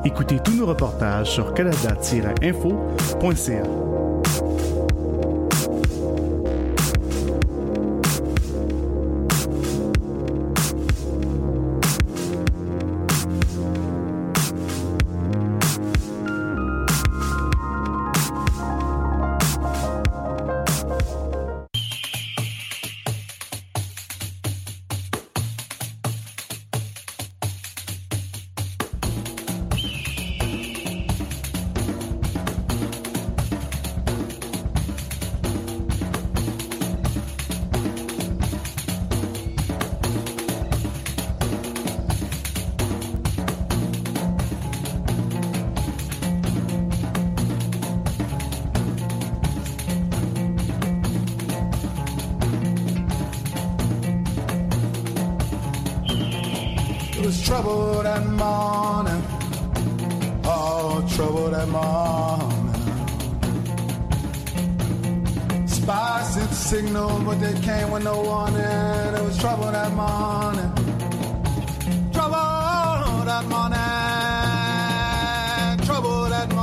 Écoutez tous nos reportages sur canada-info.ca. Trouble that morning, oh, trouble that morning. Spies sent signal, but they came with no warning. It was trouble that morning, trouble that morning, trouble that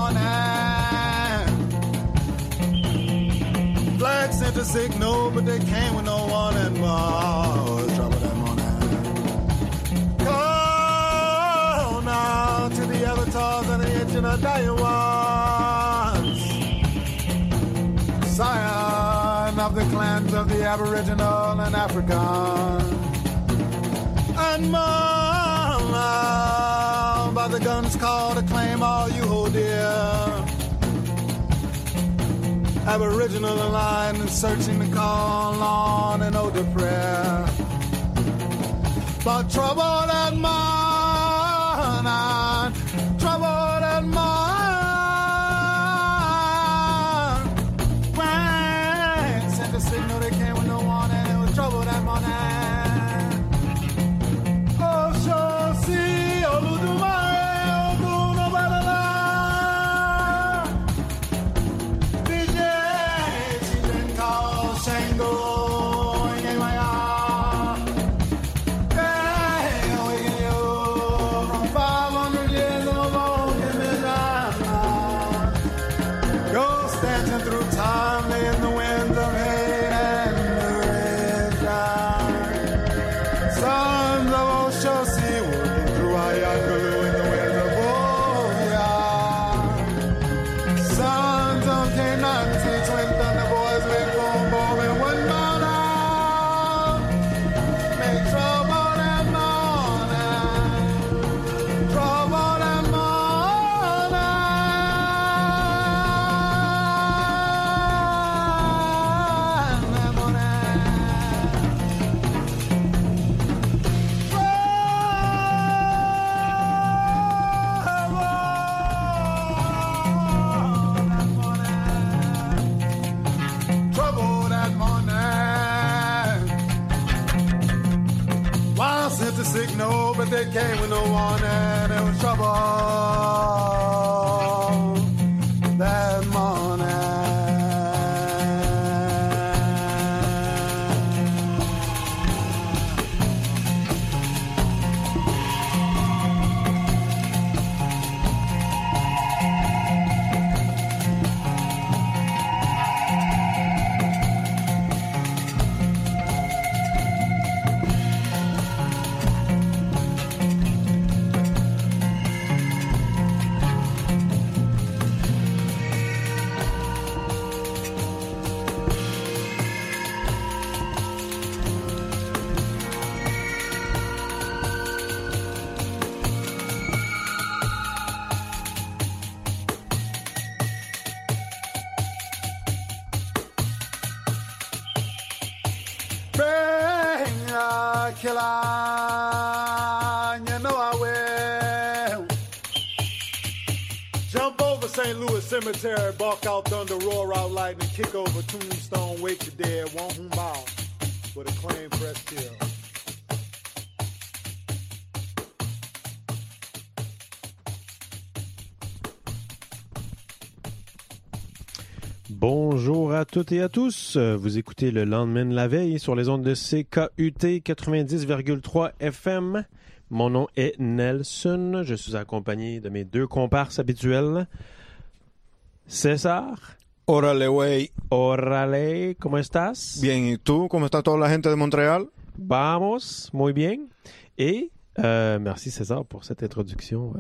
morning. Flag sent a signal, but they came with no warning. Oh, trouble that morning. To the avatars and the engine of dying ones, scion of the clans of the Aboriginal and African, and mom by the guns call to claim all you hold dear. Aboriginal aligned and searching to call on an older prayer, but trouble that mind. Trouble that morning. When sent a signal, they came with no warning. It was trouble that morning. Oh, sure, see, Oludumare, Olunobadala. DJ, she didn't call Shango. Signal, but they came with no warning. It was trouble that morning. Killer, you know I will. Jump over St. Louis Cemetery, bark out thunder, roar out lightning, kick over tombstone, wake the dead, won't whom bow with a claim press kill. Bonjour à toutes et à tous. Vous écoutez le lendemain de la veille sur les ondes de CKUT 90,3 FM. Mon nom est Nelson. Je suis accompagné de mes deux comparses habituels. César. Órale, güey. Órale, ¿cómo estás? Bien, ¿y tú? ¿Cómo está toda la gente de Montréal? Vamos, muy bien. Et merci César pour cette introduction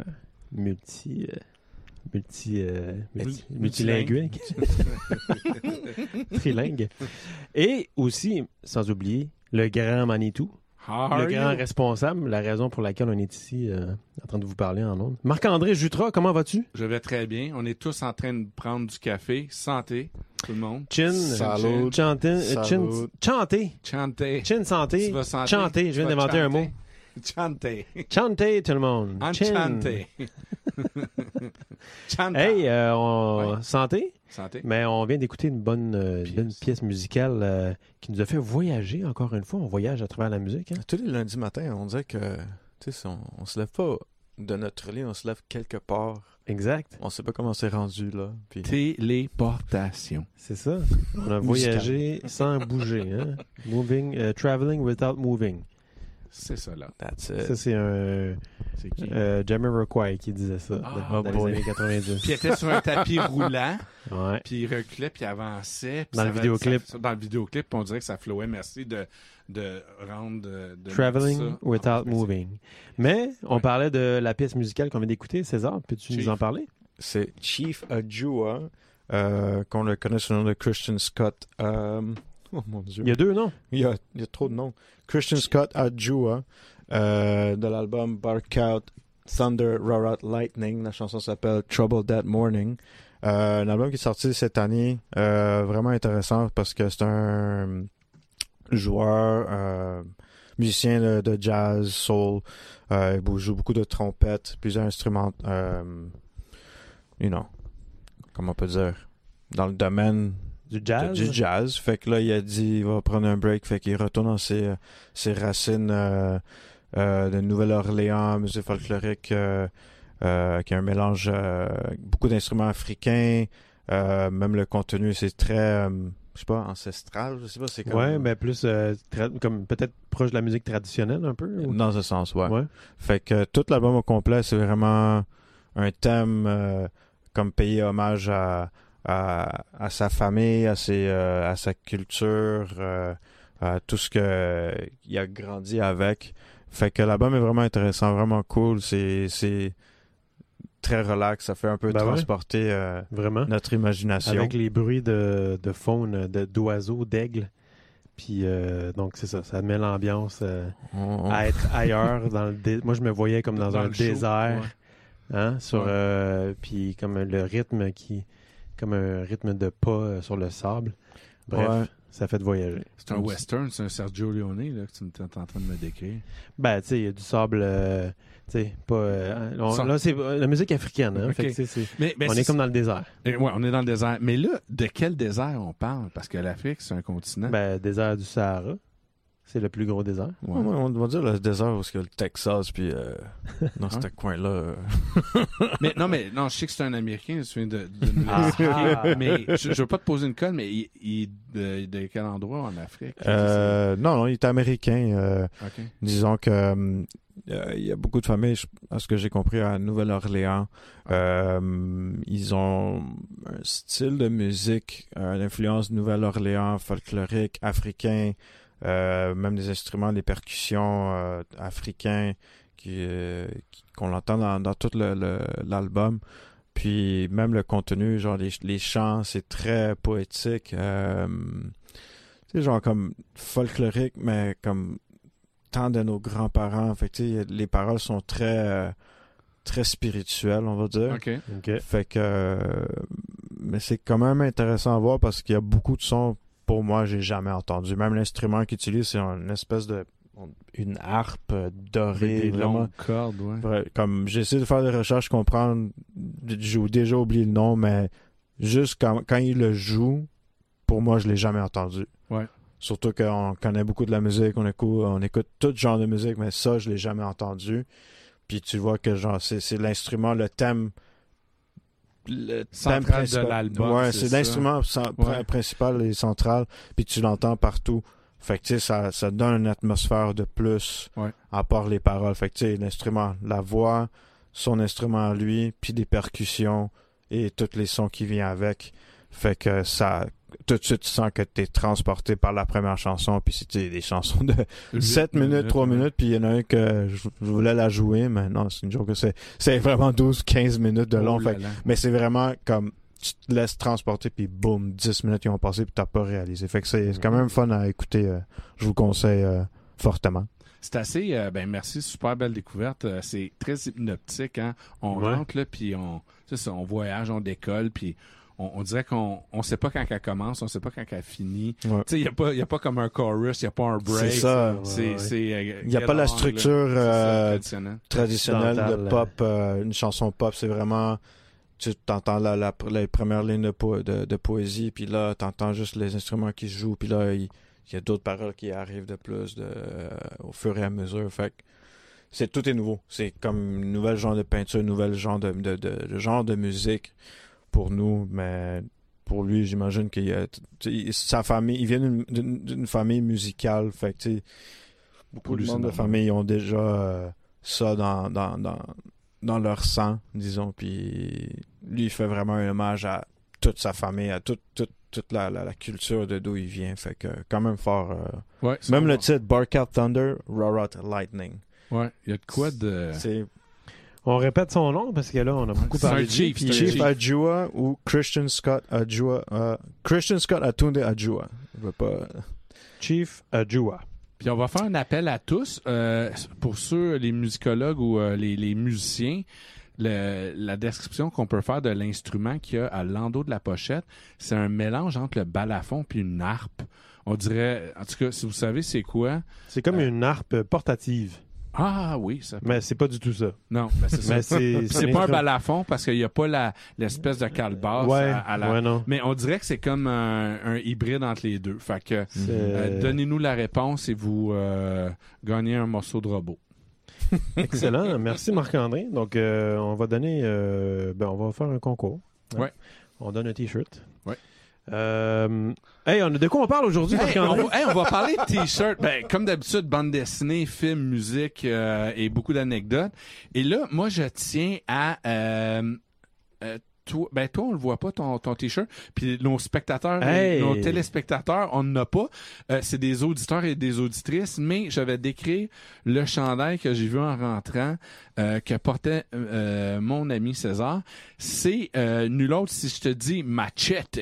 multilinguique. Trilingue. Et aussi, sans oublier, le grand Manitou. Le grand responsable, la raison pour laquelle on est ici en train de vous parler en ondes. Marc-André Jutras, comment vas-tu? Je vais très bien. On est tous en train de prendre du café. Santé, tout le monde. Chin. Salut. Chanter. Chanté. Chin santé. Tu vas santé. Chanter. Je viens d'inventer un mot. Chanté. Chanter, tout le monde. Enchanté. Chanta. Hey, Ouais. santé. Santé. Mais on vient d'écouter une bonne pièce musicale qui nous a fait voyager encore une fois. On voyage à travers la musique. Hein? Tous les lundis matins, on dirait que, tu sais, on se lève pas de notre lit, on se lève quelque part. Exact. On sait pas comment c'est rendu, là. Puis... Téléportation. C'est ça. On a voyagé sans bouger. Hein? Traveling without moving. C'est ça, là. That's Ça, it. c'est un C'est qui? Jamiroquai qui disait ça Ah, dans boy. les années 90. Puis il était sur un tapis roulant, Ouais. puis il reculait, puis il avançait. Puis Dans le vidéoclip. Dans le vidéoclip, puis on dirait que ça flowait. Merci de rendre... de Traveling mettre ça. without Ah, merci. moving. Mais on Ouais. parlait de la pièce musicale qu'on vient d'écouter. César, peux-tu Chief. nous en parler? C'est Chief Ajua, qu'on le connaît sous le nom de Christian Scott. Oh mon Dieu. Il y a deux noms. Il y a trop de noms. Christian Scott Ajua, de l'album Bark Out Thunder Roar Out Lightning. La chanson s'appelle Trouble That Morning. Un album qui est sorti cette année, vraiment intéressant parce que c'est un joueur, musicien de jazz, soul. Il joue beaucoup de trompettes, plusieurs instruments, comment on peut dire, dans le domaine Du jazz. du jazz. Fait que là, il a dit il va prendre un break. Fait qu'il retourne dans ses racines de Nouvelle-Orléans, musique folklorique, qui a un mélange, beaucoup d'instruments africains. Même le contenu, c'est très, je sais pas, ancestral. Je sais pas, c'est comme... Ouais, mais plus comme peut-être proche de la musique traditionnelle un peu. Ou... Dans ce sens, ouais. Ouais. Fait que tout l'album au complet, c'est vraiment un thème comme payer hommage à sa famille, à sa culture, à tout ce qu'il a grandi avec. Fait que l'album est vraiment intéressant, vraiment cool. C'est très relax, ça fait un peu Ben ouais. transporter Vraiment. notre imagination. Avec les bruits de faune, d'oiseaux, d'aigles. Puis donc c'est ça, ça met l'ambiance à être ailleurs. Moi je me voyais comme dans un le show, désert. ouais. Hein, puis comme le rythme comme un rythme de pas sur le sable. Bref, Ouais. ça fait de voyager. C'est un western, c'est un Sergio Leone là, que tu es en train de me décrire. Ben, tu sais, il y a du sable, tu sais, pas... là, c'est la musique africaine, hein, Ok. fait que, tu sais, Mais on est comme dans le désert. Ouais, on est dans le désert. Mais là, de quel désert on parle? Parce que l'Afrique, c'est un continent. Ben, désert du Sahara, c'est le plus gros désert. Ouais, on va dire le désert parce que le Texas, puis dans ce coin-là... mais non, je sais que c'est un Américain, je viens de nous l'expliquer. Ah. Mais je veux pas te poser une colle, mais il de quel endroit en Afrique? non, il est américain. OK. Disons que il y a beaucoup de familles, à ce que j'ai compris, à Nouvelle-Orléans. Ils ont un style de musique, une influence Nouvelle-Orléans, folklorique, africain, même des instruments, des percussions africains qu'on entend dans tout l'album. Puis même le contenu, genre les chants, c'est très poétique. Tu sais, genre comme folklorique, mais comme tant de nos grands-parents. Fait que tu sais, les paroles sont très très spirituelles, on va dire. OK. OK. Fait que mais c'est quand même intéressant à voir parce qu'il y a beaucoup de sons pour moi j'ai jamais entendu. Même l'instrument qu'ils utilisent, c'est une espèce de une harpe dorée, Des vraiment. longues cordes, ouais. Vrai, comme j'ai essayé de faire des recherches, comprendre, j'ai déjà oublié le nom, mais juste quand il le joue, pour moi, je l'ai jamais entendu. Ouais. Surtout qu'on connaît beaucoup de la musique, on écoute tout genre de musique, mais ça, je l'ai jamais entendu. Puis tu vois que genre c'est l'instrument, le thème le Central thème principal. de l'album, Ouais, c'est c'est l'instrument principal et central, puis tu l'entends partout. Fait que, tu sais, ça donne une atmosphère de plus, à part les paroles. Fait que, tu sais, l'instrument, la voix, son instrument à lui, puis des percussions et tous les sons qui viennent avec. Fait que ça, tout de suite, tu sens que t'es transporté par la première chanson, puis c'est des chansons de 7 minutes, 3 minutes, puis il y en a un que je voulais la jouer, mais non, c'est une joke que c'est vraiment 12-15 minutes de long. Mais c'est vraiment comme, tu te laisses transporter, puis boum, 10 minutes qui ont passé, puis t'as pas réalisé. Fait que c'est quand même fun à écouter. Je vous conseille fortement. C'est assez... merci, super belle découverte. C'est très hypnotique, hein. On rentre, là, puis on voyage, on décolle, puis on dirait qu'on sait pas quand elle commence, on sait pas quand elle finit. Ouais. Tu sais, il y a pas comme un chorus, il y a pas un break. C'est ça. Il y a pas la structure traditionnelle de pop, une chanson pop. C'est vraiment, tu t'entends la première ligne de poésie, puis là, t'entends juste les instruments qui se jouent, puis là, il y a d'autres paroles qui arrivent de plus au fur et à mesure. Fait que tout est nouveau. C'est comme un nouvel genre de peinture, un nouvel genre de musique pour nous, mais pour lui, j'imagine sa famille, il vient d'une famille musicale, fait que beaucoup de membres de famille ont déjà ça dans leur sang, disons, puis lui, il fait vraiment un hommage à toute sa famille, à toute la culture de d'où il vient, fait que quand même fort. Même le titre, Bark Out Thunder, Roar Out Lightning. Ouais, il y a de quoi de... On répète son nom parce que là, on a beaucoup parlé de Chief Ajua ou Christian Scott Ajua. Christian Scott Atunde Ajua. Chief Ajua. Puis on va faire un appel à tous. Pour ceux, les musicologues ou les musiciens, la description qu'on peut faire de l'instrument qu'il y a à l'endos de la pochette, c'est un mélange entre le balafon puis une harpe. On dirait, en tout cas, si vous savez c'est quoi... C'est comme une harpe portative. Ah oui, ça. Mais c'est pas du tout ça. Non, mais c'est ça. Mais c'est pas un balafon parce qu'il n'y a pas l'espèce de calebasse à la. Ouais, non. Mais on dirait que c'est comme un hybride entre les deux. Fait que donnez-nous la réponse et vous gagnez un morceau de robot. Excellent, merci Marc-André. Donc on va donner, on va faire un concours. Hein? Ouais. On donne un t-shirt. Ouais. De quoi on parle aujourd'hui, Marc-André? On va parler de t-shirt. Comme d'habitude, bande dessinée, film, musique et beaucoup d'anecdotes. Et là, moi, je tiens à... toi, on le voit pas, ton t-shirt. Puis nos spectateurs, nos téléspectateurs, on n'en a pas. C'est des auditeurs et des auditrices, mais je vais décrire le chandail que j'ai vu en rentrant, que portait mon ami César. C'est nul autre si je te dis machete.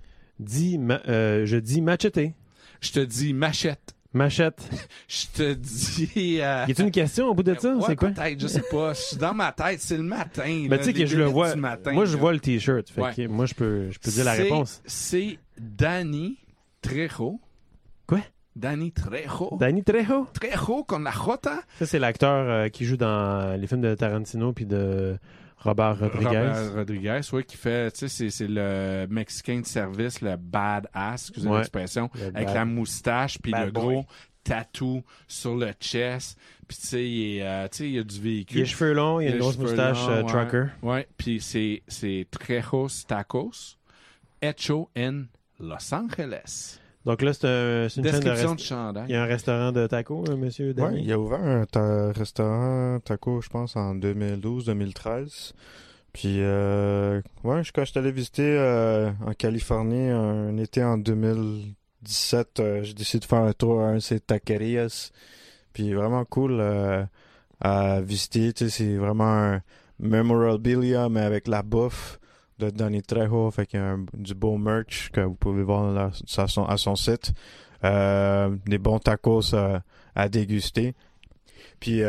Je dis machete. Je te dis machette. Machette. Je te dis... Y a-t-il une question au bout de ça? C'est quoi? Peut-être, je sais pas. Je suis dans ma tête, c'est le matin. Mais tu sais que je le vois. Moi, je vois le t-shirt. Fait que moi, je peux dire la réponse. C'est Danny Trejo. Quoi? Danny Trejo. Danny Trejo? Trejo con la Jota. Ça, c'est l'acteur qui joue dans les films de Tarantino puis de Robert Rodriguez, oui, qui fait, tu sais, c'est le Mexicain de service, le badass, excusez l'expression, avec la moustache, puis le gros tatou sur le chest, puis tu sais, il y a du véhicule. Il a les cheveux longs, il a une grosse moustache trucker. Ouais, puis c'est Trejos Tacos, hecho en Los Angeles. Donc là, c'est une description de chandail. Il y a un restaurant de tacos, monsieur Danny? Oui, il a ouvert un restaurant taco, je pense, en 2012-2013. Puis, quand je suis allé visiter en Californie un été en 2017, j'ai décidé de faire un tour à un de ces taquerias. Puis vraiment cool à visiter. Tu sais, c'est vraiment un memorabilia, mais avec la bouffe de Danny Trejo, fait qu'il y a du beau merch que vous pouvez voir à son site. Des bons tacos à déguster. Puis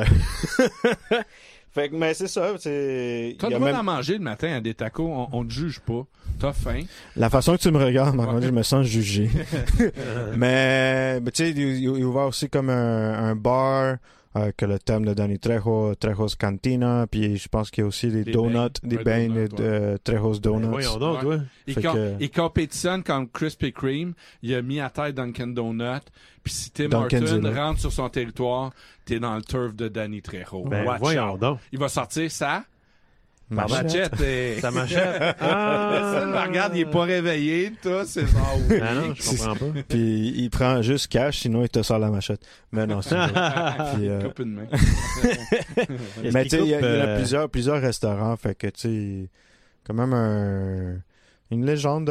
fait que, mais c'est ça. T'as le droit d'en manger le matin à des tacos, on te juge pas. T'as faim. La façon que tu me regardes, je me sens jugé. mais tu sais, il a ouvert aussi comme un bar. Que le thème de Danny Trejo, Trejo's Cantina, puis je pense qu'il y a aussi des donuts, des bains de Trejo's Donuts. Voyons donc, ouais. Il compétitionne comme Krispy Kreme, il a mis à tête Dunkin' Donut, puis si Tim Horton rentre sur son territoire, t'es dans le turf de Danny Trejo. Voyons donc. Il va sortir ça. Machette. Ça m'achète. Ah! Ça, regarde, il est pas réveillé, toi, c'est genre... Ah non, je comprends pas. Puis il prend juste cash, sinon il te sort la machette. Mais non, c'est Puis, Il coupe une main. mais tu sais, il y a plusieurs restaurants, fait que tu sais, quand même une légende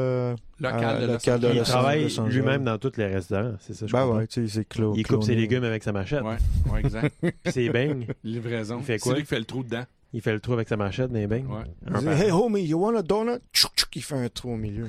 Locale de Il Los travaille Angeles. lui-même dans tous les restaurants, c'est ça, je Ben comprends. ouais, tu sais, c'est clos. Il coupe ses légumes avec sa machette. Ouais, exact. Puis ses beignes. Livraison. Il fait quoi? C'est lui qui fait le trou dedans. Il fait le trou avec sa machette dans les beignes. Ouais. Il dit, hey homie, you want a donut? Tchouk, tchouk, il fait un trou au milieu.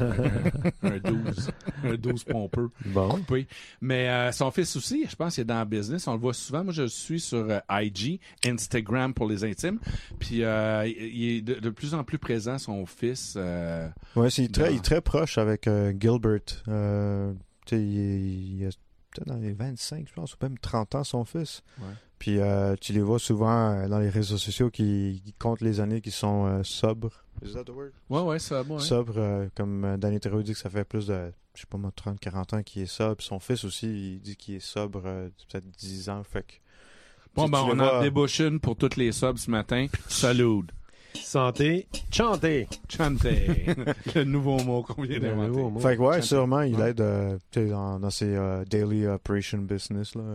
Un 12. Un 12 pompeux. Bon. Coupé. Mais son fils aussi, je pense qu'il est dans le business. On le voit souvent. Moi, je le suis sur IG, Instagram pour les intimes. Puis il est de plus en plus présent, son fils. Ouais, il est très proche avec Gilbert. Tu sais, il a peut-être dans les 25, je pense, ou même 30 ans, son fils. Ouais. Puis tu les vois souvent dans les réseaux sociaux qui comptent les années qui sont sobres. Is that the word? Ouais, ça, ouais. Sobre, comme Danny Trejo dit que ça fait plus de, je sais pas moi, 30-40 ans qu'il est sobre. Son fils aussi, il dit qu'il est sobre peut-être 10 ans. Fait que, Bon, ben, on vois... en débauche une pour toutes les subs ce matin. Salut. Santé, chanter. Chanter. Le nouveau mot qu'on vient d'inventer. Fait que ouais, Chanter. sûrement, il aide dans ses daily operation business. Là.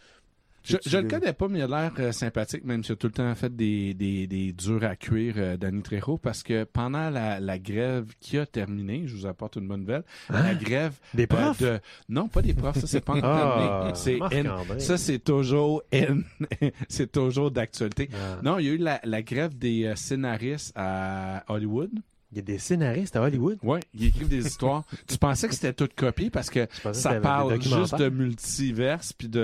Je le connais pas, mais il a l'air sympathique, même s'il a tout le temps fait des durs à cuire, Danny Trejo, parce que pendant la grève qui a terminé, je vous apporte une bonne nouvelle, la grève Des profs? Non, pas des profs, ça c'est pas encore terminé. Ça c'est toujours c'est toujours d'actualité. Ah. Non, il y a eu la grève des scénaristes à Hollywood. Il y a des scénaristes à Hollywood. Oui, ils écrivent des histoires. Tu pensais que c'était tout copié parce que ça parle juste de multiverse puis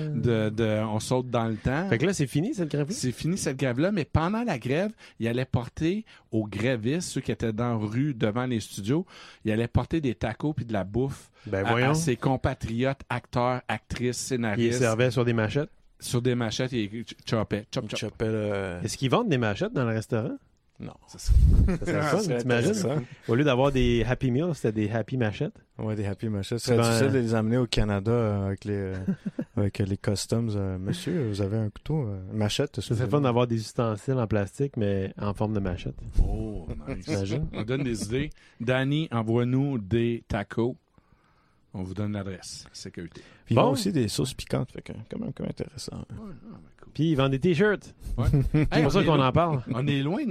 de on saute dans le temps. Fait que là, c'est fini cette grève-là? C'est fini cette grève-là, mais pendant la grève, il allait porter aux grévistes, ceux qui étaient dans la rue devant les studios, il allait porter des tacos puis de la bouffe à ses compatriotes, acteurs, actrices, scénaristes. Ils servaient sur des machettes? Sur des machettes, ils choppaient. Est-ce qu'ils vendent des machettes dans le restaurant? Non. Ça serait fun, t'imagines? Au lieu d'avoir des Happy Meals, c'était des Happy Machettes. Ouais, des Happy Machettes. Ce serait difficile de les amener au Canada avec les customs. Monsieur, vous avez un couteau, machette. Ça serait fun d'avoir des ustensiles en plastique, mais en forme de machette. Oh, nice. T'imagines? On donne des idées. Danny, envoie-nous des tacos. On vous donne l'adresse. Sécurité. Puis ils ont aussi des sauces piquantes, fait que quand même intéressant. Ouais, cool. Puis ils vendent des t-shirts. Ouais. C'est pour ça qu'on en parle. On est loin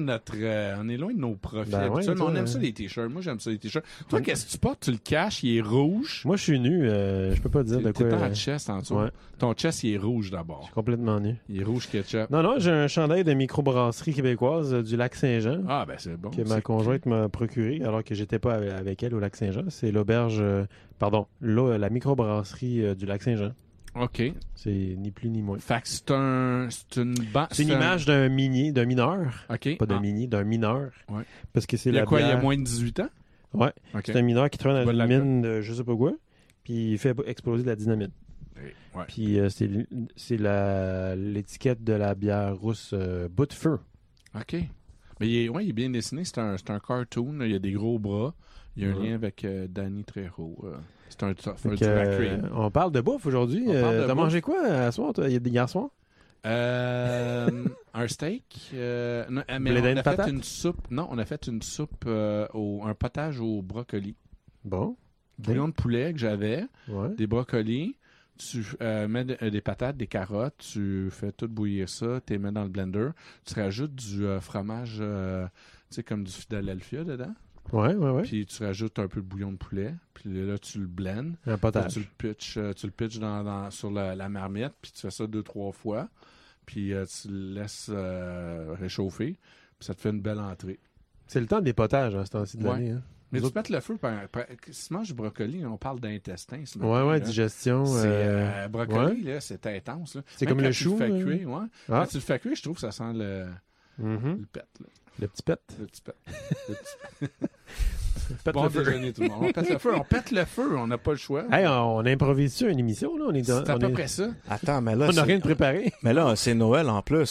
de nos profils. Ben ouais, on aime ça les t-shirts. Moi j'aime ça les t-shirts. Toi, qu'est-ce que tu portes? Tu le caches, il est rouge. Moi, je suis nu. Je peux pas dire de quoi. T'es pas en chest en dessous. Ouais. Ton chest, il est rouge d'abord. Je suis complètement nu. Il est rouge ketchup. Non, j'ai un chandail de microbrasserie québécoise du Lac-Saint-Jean. Ah, ben c'est bon. Que ma conjointe m'a procuré alors que j'étais pas avec elle au Lac-Saint-Jean. C'est l'auberge, la microbrasserie du Lac-Saint-Jean. OK. C'est ni plus ni moins. Fait que c'est une image d'un mineur. OK. Pas d'un d'un mineur. Ouais. Parce que c'est il y a la quoi, bière... il y a moins de 18 ans? Ouais. Okay. C'est un mineur qui travaille dans Bois de une mine de je sais pas quoi. Puis il fait exploser de la dynamite. Ouais. Puis c'est l'étiquette de la bière rousse Bout de feu. OK. Mais il est bien dessiné. C'est un cartoon. Il y a des gros bras. Il y a un lien avec Danny Trejo. C'est un on parle de bouffe aujourd'hui. T'as mangé quoi hier soir? Hier soir? Un steak. Mais on a fait une soupe. Non, on a fait une soupe, un potage au brocoli. Bon. Bouillon de poulet que j'avais. Ouais. Des brocolis. Tu mets des patates, des carottes. Tu fais tout bouillir ça. Tu les mets dans le blender. Tu rajoutes du fromage, tu sais, comme du Philadelphia dedans. Ouais. Puis tu rajoutes un peu de bouillon de poulet. Puis là, tu le blends. Un potage. Tu le pitches sur la marmite. Puis tu fais ça 2-3 fois. Puis tu le laisses réchauffer. Puis ça te fait une belle entrée. C'est le temps des potages, ce temps-ci de l'année. Hein. Mais tu pètes le feu. Si tu manges du brocoli, on parle d'intestin. Ouais, digestion. Brocoli, là, c'est intense. Là. C'est comme le chou. Tu le fais cuire, ouais. Quand tu le fais cuire, je trouve que ça sent le pet. Là. Le petit pet. Bon déjeuner, tout le monde. On pète le feu. On n'a pas le choix. Hey, on improvise sur une émission, là. C'est à peu près ça. Attends, mais là... On n'a rien de préparé. Mais là, c'est Noël en plus.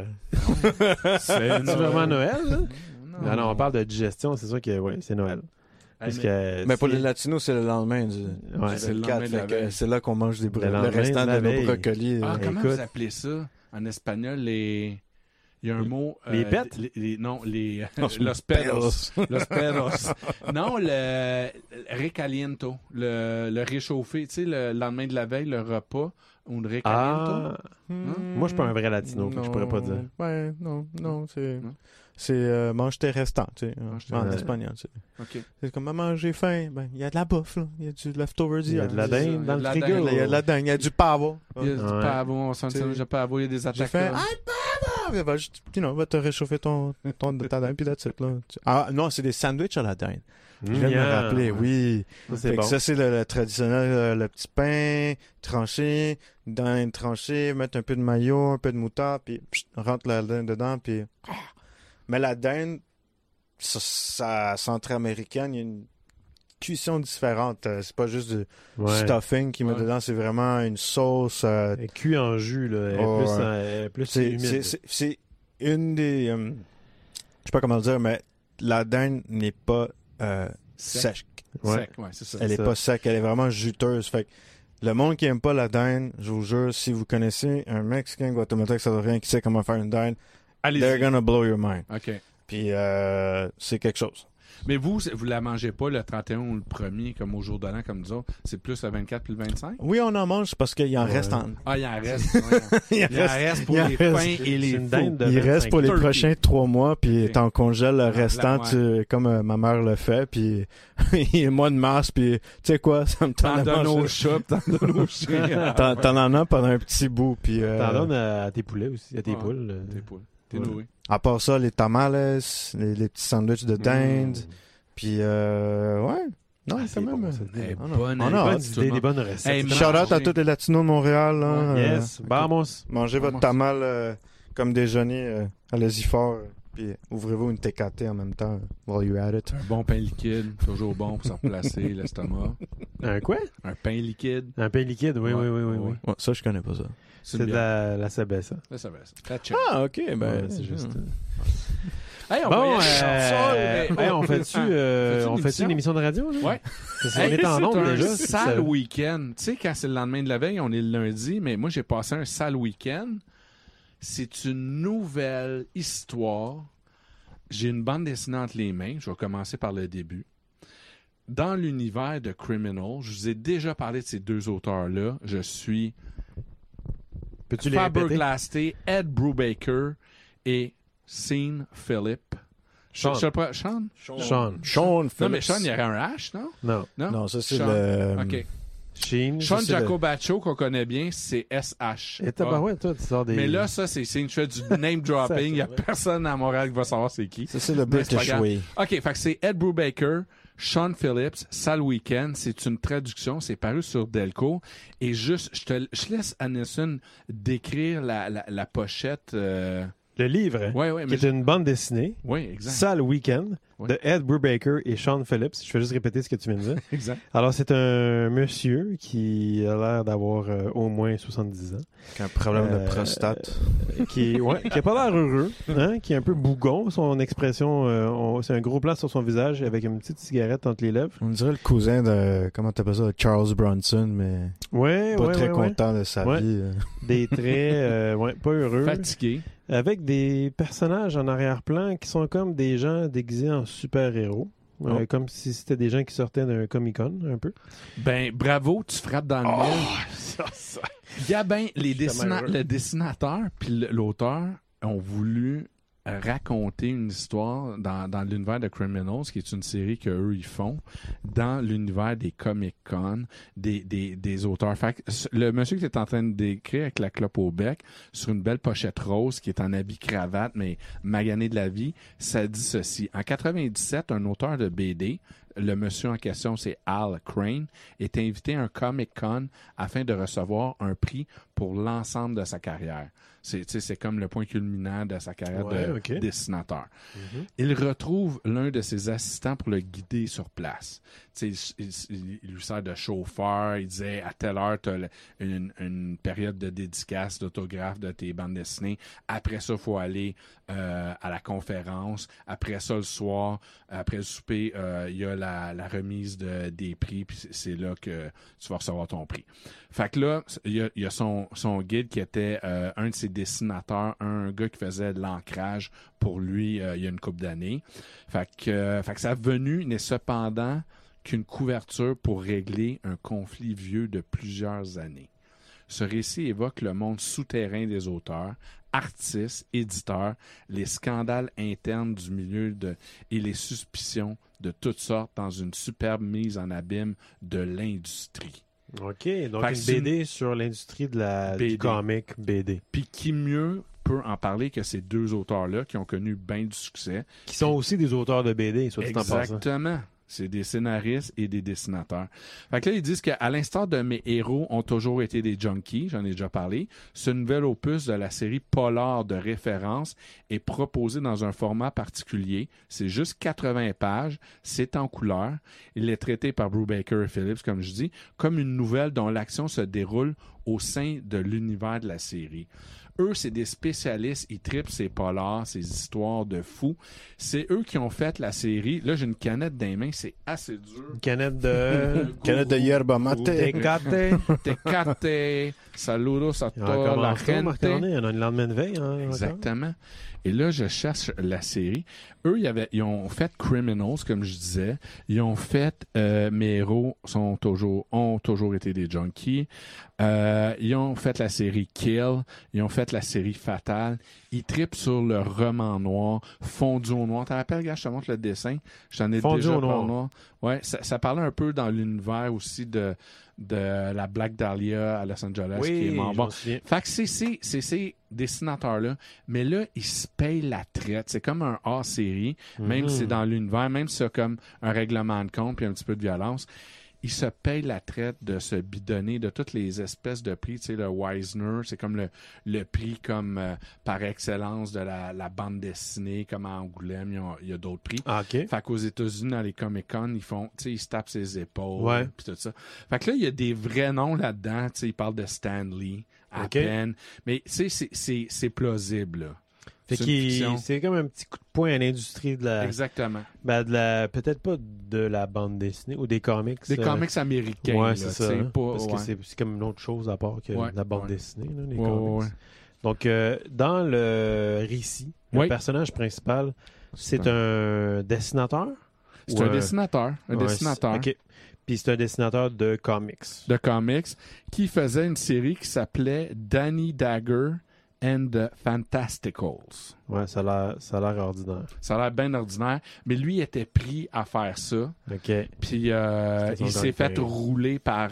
C'est vraiment Noël, là? Non, on parle de digestion, c'est sûr que c'est Noël. Mais pour les Latinos, c'est le lendemain c'est le 4. lendemain de la c'est là qu'on mange le restant de nos brocolis. Comment vous appelez ça en espagnol? Il Il y a un mot... Les bêtes? Non, los pedos. Los pedos. Non, le recaliento, le réchauffé. Tu sais, le lendemain de la veille, le repas, un recaliento. Moi, je suis pas un vrai latino, je pourrais pas dire. Ouais, non, c'est mange tes restants, tu sais, en espagnol, tu sais. OK. C'est comme, maman, j'ai faim. Ben, il y a de la bouffe, là. Il y a du leftover Il y a de la dinde dans le frigo. Il y a de la dinde, il y a du pavo. Il y a du pavo, on sent le pavo, il y a des attaques. J'ai fait, pavo! Va juste, va te réchauffer ta dinde, puis that's it, là. Ah, non, c'est des sandwichs à la dinde. Je viens de me rappeler, oui. Ça, c'est bon. Ça, c'est le traditionnel, le petit pain tranché, dinde tranchée, mettre un peu de mayo, un peu de moutarde, puis rentre la dinde dedans, puis... Mais la dinde, ça centra-américaine, il y a une cuisson différente. C'est pas juste du stuffing qu'il met dedans, c'est vraiment une sauce... Elle est cuite en jus, là. Elle est plus humide. C'est une des... je sais pas comment le dire, mais la dinde n'est pas sèche. Sec, c'est ça. Elle est pas sec, elle est vraiment juteuse. Fait que le monde qui aime pas la dinde, je vous jure, si vous connaissez un Mexicain guatémaltèque salvadorien qui sait comment faire une dinde, they're gonna blow your mind. OK. Puis c'est quelque chose. Mais vous la mangez pas le 31 ou le 1er comme au jour de l'an comme nous autres. C'est plus le 24 puis le 25? Oui, on en mange parce qu'il en reste en... Ah, il en reste. Il en reste pour les pains et les fous. Il reste pour les turkey. prochains 3 mois, puis t'en congèles le restant, comme ma mère le fait, puis il est mois de mars, puis tu sais quoi, ça me tente de manger. T'en donnes aux chiens. T'en en as pendant un petit bout, puis... T'en donnes à tes poulets aussi, à tes poules. Tes poules. T'es nourri. À part ça, les tamales, les petits sandwichs de dinde, puis ouais. Non, c'est même... Des bonnes recettes. Shout-out à tous les Latinos de Montréal. Hein, yes, vamos. Mangez votre tamal comme déjeuner. Allez-y fort. Puis ouvrez-vous une TKT en même temps while you're at it. Un bon pain liquide, toujours bon pour se replacer l'estomac. Un quoi? Un pain liquide. Un pain liquide, oui. Ouais, ça, je connais pas ça. C'est de la sabessa. La sabessa. Ah, OK. Ben, c'est juste... Hey, on fait-tu une émission de radio? Là? Ouais. On est en ondes déjà. C'est un sale week-end. Tu sais, quand c'est le lendemain de la veille, on est le lundi, mais moi, j'ai passé un sale week-end. C'est une nouvelle histoire. J'ai une bande dessinée entre les mains. Je vais commencer par le début. Dans l'univers de Criminal, je vous ai déjà parlé de ces deux auteurs-là. Je suis Faber Glasté, Ed Brubaker et Sean Phillips. Sean Phillips. Non, mais Sean, il y aurait un H, non? Non, ça, c'est Sean. le... OK. Sean Jacobaccio, qu'on connaît bien, c'est SH. Et toi, tu sors des... Mais là, ça, c'est je fais du name dropping. Il n'y a personne à Montréal qui va savoir c'est qui. Ça, c'est le British way. OK, fait que c'est Ed Brubaker, Sean Phillips, Sale Weekend. C'est une traduction. C'est paru sur Delco. Et juste, je laisse Anderson décrire la pochette. Le livre, qui est une bande dessinée. Oui, exact. Sale Weekend, de Ed Brubaker et Sean Phillips. Je vais juste répéter ce que tu viens de dire. Exact. Alors, c'est un monsieur qui a l'air d'avoir au moins 70 ans. Qui a un problème de prostate. Qui a pas l'air heureux, qui est un peu bougon. Son expression, c'est un gros plat sur son visage avec une petite cigarette entre les lèvres. On dirait le cousin de, comment t'appelles ça, Charles Bronson, mais pas très content de sa vie. Des traits, pas heureux. Fatigué. Avec des personnages en arrière-plan qui sont comme des gens déguisés en super-héros. Comme si c'était des gens qui sortaient d'un Comic-Con, un peu. Ben, bravo, tu frappes dans le mille. Gabin, le dessinateur puis l'auteur ont voulu raconter une histoire dans l'univers de Criminals, qui est une série qu'eux, ils font, dans l'univers des Comic-Con, des auteurs. Fait que le monsieur qui est en train de décrire avec la clope au bec, sur une belle pochette rose, qui est en habit cravate, mais magané de la vie, ça dit ceci. En 97, un auteur de BD, le monsieur en question, c'est Al Crane, est invité à un Comic-Con afin de recevoir un prix pour l'ensemble de sa carrière. C'est comme le point culminant de sa carrière de dessinateur. Mm-hmm. Il retrouve l'un de ses assistants pour le guider sur place. Il lui sert de chauffeur. Il disait, à telle heure, tu as une période de dédicace, d'autographe de tes bandes dessinées. Après ça, il faut aller à la conférence. Après ça, le soir, après le souper, il y a la remise des prix, puis c'est là que tu vas recevoir ton prix. Fait que là, il y a son guide qui était un de ses dessinateurs, un gars qui faisait de l'ancrage pour lui il y a une couple d'années. Fait que ça a venu, n'est cependant qu'une couverture pour régler un conflit vieux de plusieurs années. Ce récit évoque le monde souterrain des auteurs, artistes, éditeurs, les scandales internes du milieu et les suspicions de toutes sortes dans une superbe mise en abîme de l'industrie. OK, donc une BD sur l'industrie du comic BD. Puis qui mieux peut en parler que ces deux auteurs-là qui ont connu bien du succès. Qui sont aussi des auteurs de BD, soit dit en passant. Exactement. C'est des scénaristes et des dessinateurs. Fait que là, ils disent qu'à l'instar de mes héros ont toujours été des junkies, j'en ai déjà parlé, ce nouvel opus de la série Polar de référence est proposé dans un format particulier. C'est juste 80 pages, c'est en couleur. Il est traité par Brubaker et Phillips, comme je dis, comme une nouvelle dont l'action se déroule au sein de l'univers de la série. Eux, c'est des spécialistes, ils trippent ces polars, ces histoires de fous. C'est eux qui ont fait la série. Là, j'ai une canette dans les mains, c'est assez dur. Une canette de... Canette de yerba mate. Tecate. Saludos a toda la gente. On a une lendemain de veille. Hein, exactement. Et là, je cherche la série. Eux, ils ont fait Criminals, comme je disais. Ils ont fait mes héros ont toujours été des junkies. Ils ont fait la série Kill. Ils ont fait la série Fatale. Ils trippent sur le roman noir, fondu au noir. T'as rappelles, gars, je te montre le dessin. Je t'en ai fondu déjà au noir. Ouais, ça parlait un peu dans l'univers aussi de la Black Dahlia à Los Angeles, oui, qui est mort. Bon. Fait que c'est ces dessinateurs-là, mais là, ils se payent la traite. C'est comme un hors-série, même si c'est dans l'univers, même si c'est comme un règlement de compte puis un petit peu de violence. Ils se payent la traite de se bidonner de toutes les espèces de prix. Tu sais, le Wisner, c'est comme le prix comme par excellence de la bande dessinée, comme à Angoulême, il y a d'autres prix. Ah, OK. Fait qu'aux États-Unis, dans les Comic-Con, ils font, tu sais, ils se tapent ses épaules, ouais. Puis tout ça. Fait que là, il y a des vrais noms là-dedans. Tu sais, ils parlent de Stan Lee à peine. Mais tu sais, c'est plausible, là. C'est comme un petit coup de poing à l'industrie de la... Exactement. Peut-être pas de la bande dessinée ou des comics. Des comics américains. Ouais, là, c'est ça. Hein? Parce que c'est comme une autre chose à part que la bande dessinée, là, les comics. Ouais. Donc, dans le récit, le personnage principal, c'est un dessinateur? C'est un dessinateur. Dessinateur. OK. Puis c'est un dessinateur de comics. De comics qui faisait une série qui s'appelait Danny Dagger and the Fantasticals. Ouais, ça a l'air ordinaire. Ça a l'air bien ordinaire, mais lui était pris à faire ça. OK. Puis il s'est fait rouler par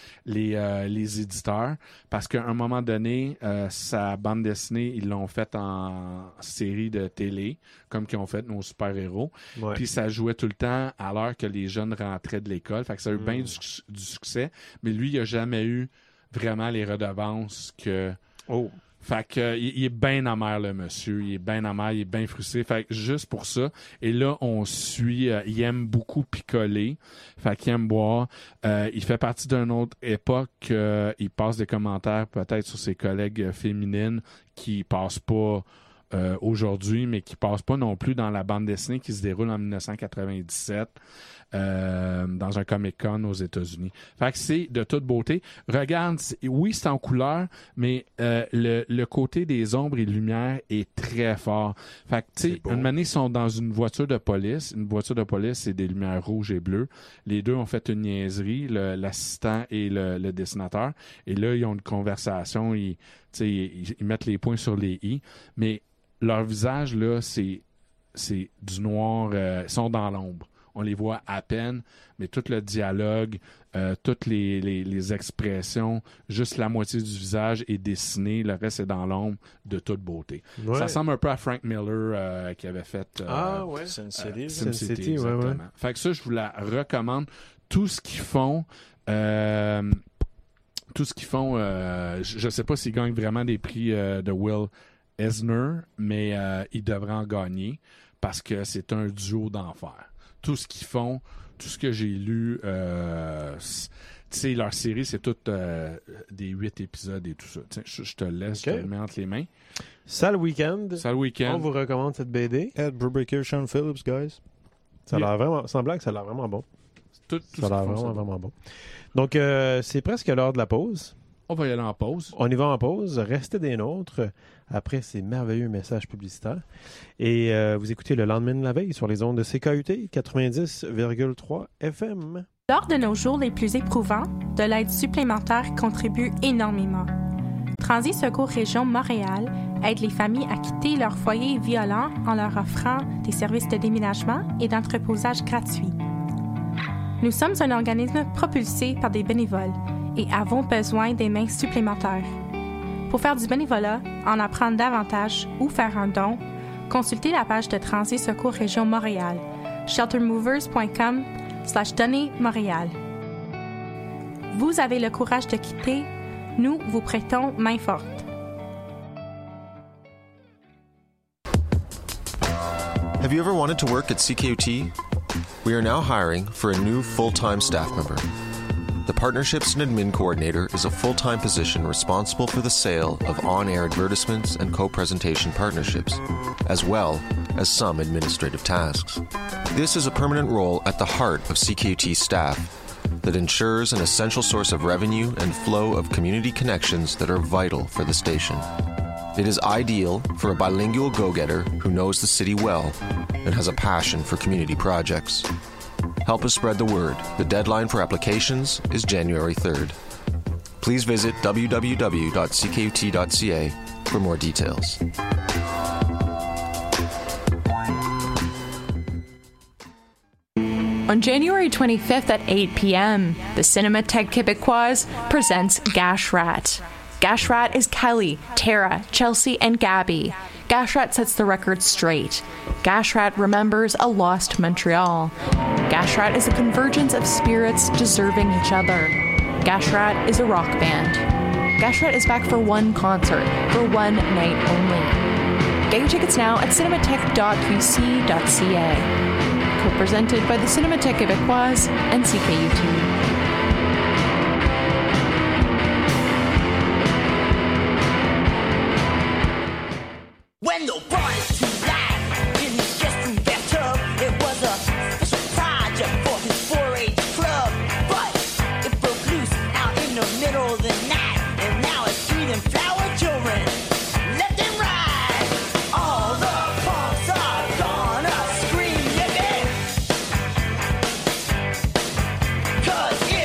les éditeurs parce qu'à un moment donné, sa bande dessinée, ils l'ont faite en série de télé, comme qu'ils ont fait nos super-héros. Ouais. Puis ça jouait tout le temps à l'heure que les jeunes rentraient de l'école. Fait que ça a eu bien du succès, mais lui, il n'a jamais eu vraiment les redevances que... Oh! Fait que il est bien amer, le monsieur. Il est bien amer, il est bien frustré. Fait que juste pour ça. Et là, on suit... il aime beaucoup picoler. Fait qu'il aime boire. Il fait partie d'une autre époque. Il passe des commentaires peut-être sur ses collègues féminines qui passent pas... aujourd'hui, mais qui passe pas non plus dans la bande dessinée qui se déroule en 1997 dans un Comic-Con aux États-Unis. Fait que c'est de toute beauté. Regarde, oui, c'est en couleur, mais le côté des ombres et lumières est très fort. Fait que, tu sais, une année, ils sont dans une voiture de police. Une voiture de police, c'est des lumières rouges et bleues. Les deux ont fait une niaiserie, l'assistant et le dessinateur. Et là, ils ont une conversation, ils mettent les points sur les i, mais leur visage, là, c'est du noir. Ils sont dans l'ombre. On les voit à peine, mais tout le dialogue, toutes les expressions, juste la moitié du visage est dessiné, le reste est dans l'ombre, de toute beauté. Ouais. Ça ressemble un peu à Frank Miller qui avait fait Sin City. Sin City, exactement. Ouais. Fait que ça, je vous la recommande. Tout ce qu'ils font... je ne sais pas s'ils gagnent vraiment des prix de Will Eisner, mais ils devraient en gagner parce que c'est un duo d'enfer. Tout ce qu'ils font, tout ce que j'ai lu, tu sais, leur série, c'est toutes des 8 épisodes et tout ça. Je te laisse, je te le mets entre les mains. Sale Weekend. Sale Weekend. On vous recommande cette BD. Ed Brubaker, Sean Phillips, guys. Ça a l'air vraiment, sans blague, ça a l'air vraiment bon. Tout ça a l'air vraiment bon. Donc, c'est presque l'heure de la pause. On va y aller en pause. On y va en pause. Restez des nôtres après ces merveilleux messages publicitaires. Et vous écoutez le lendemain de la veille sur les ondes de CKUT 90,3 FM. Lors de nos jours les plus éprouvants, de l'aide supplémentaire contribue énormément. Transit Secours Région Montréal aide les familles à quitter leur foyer violent en leur offrant des services de déménagement et d'entreposage gratuits. Nous sommes un organisme propulsé par des bénévoles et avons besoin des mains supplémentaires. Pour faire du bénévolat, en apprendre davantage ou faire un don, consultez la page de Transit Secours Région Montréal, sheltermovers.com/donner Montréal. Vous avez le courage de quitter, nous vous prêtons main forte. Have you ever wanted to work at CKUT? We are now hiring for a new full-time staff member. The Partnerships and Admin Coordinator is a full-time position responsible for the sale of on-air advertisements and co-presentation partnerships, as well as some administrative tasks. This is a permanent role at the heart of CKUT staff that ensures an essential source of revenue and flow of community connections that are vital for the station. It is ideal for a bilingual go-getter who knows the city well and has a passion for community projects. Help us spread the word. The deadline for applications is January 3rd. Please visit www.ckut.ca for more details. On January 25th at 8 p.m., the Cinémathèque Québécoise presents Gash Rat. Gash Rat is Kelly, Tara, Chelsea, and Gabby. Gash Rat sets the record straight. Gash Rat remembers a lost Montreal. Gash Rat is a convergence of spirits deserving each other. Gash Rat is a rock band. Gash Rat is back for one concert, for one night only. Get your tickets now at cinemathèque.qc.ca. Co-presented by the Cinémathèque Québécoise and CKUT. When the boys to life in his guest room bathtub, it was a special project for his 4-H club. But it broke loose out in the middle of the night, and now it's breathing flower children. Let them ride. All the punks are gonna scream, yippee. 'Cause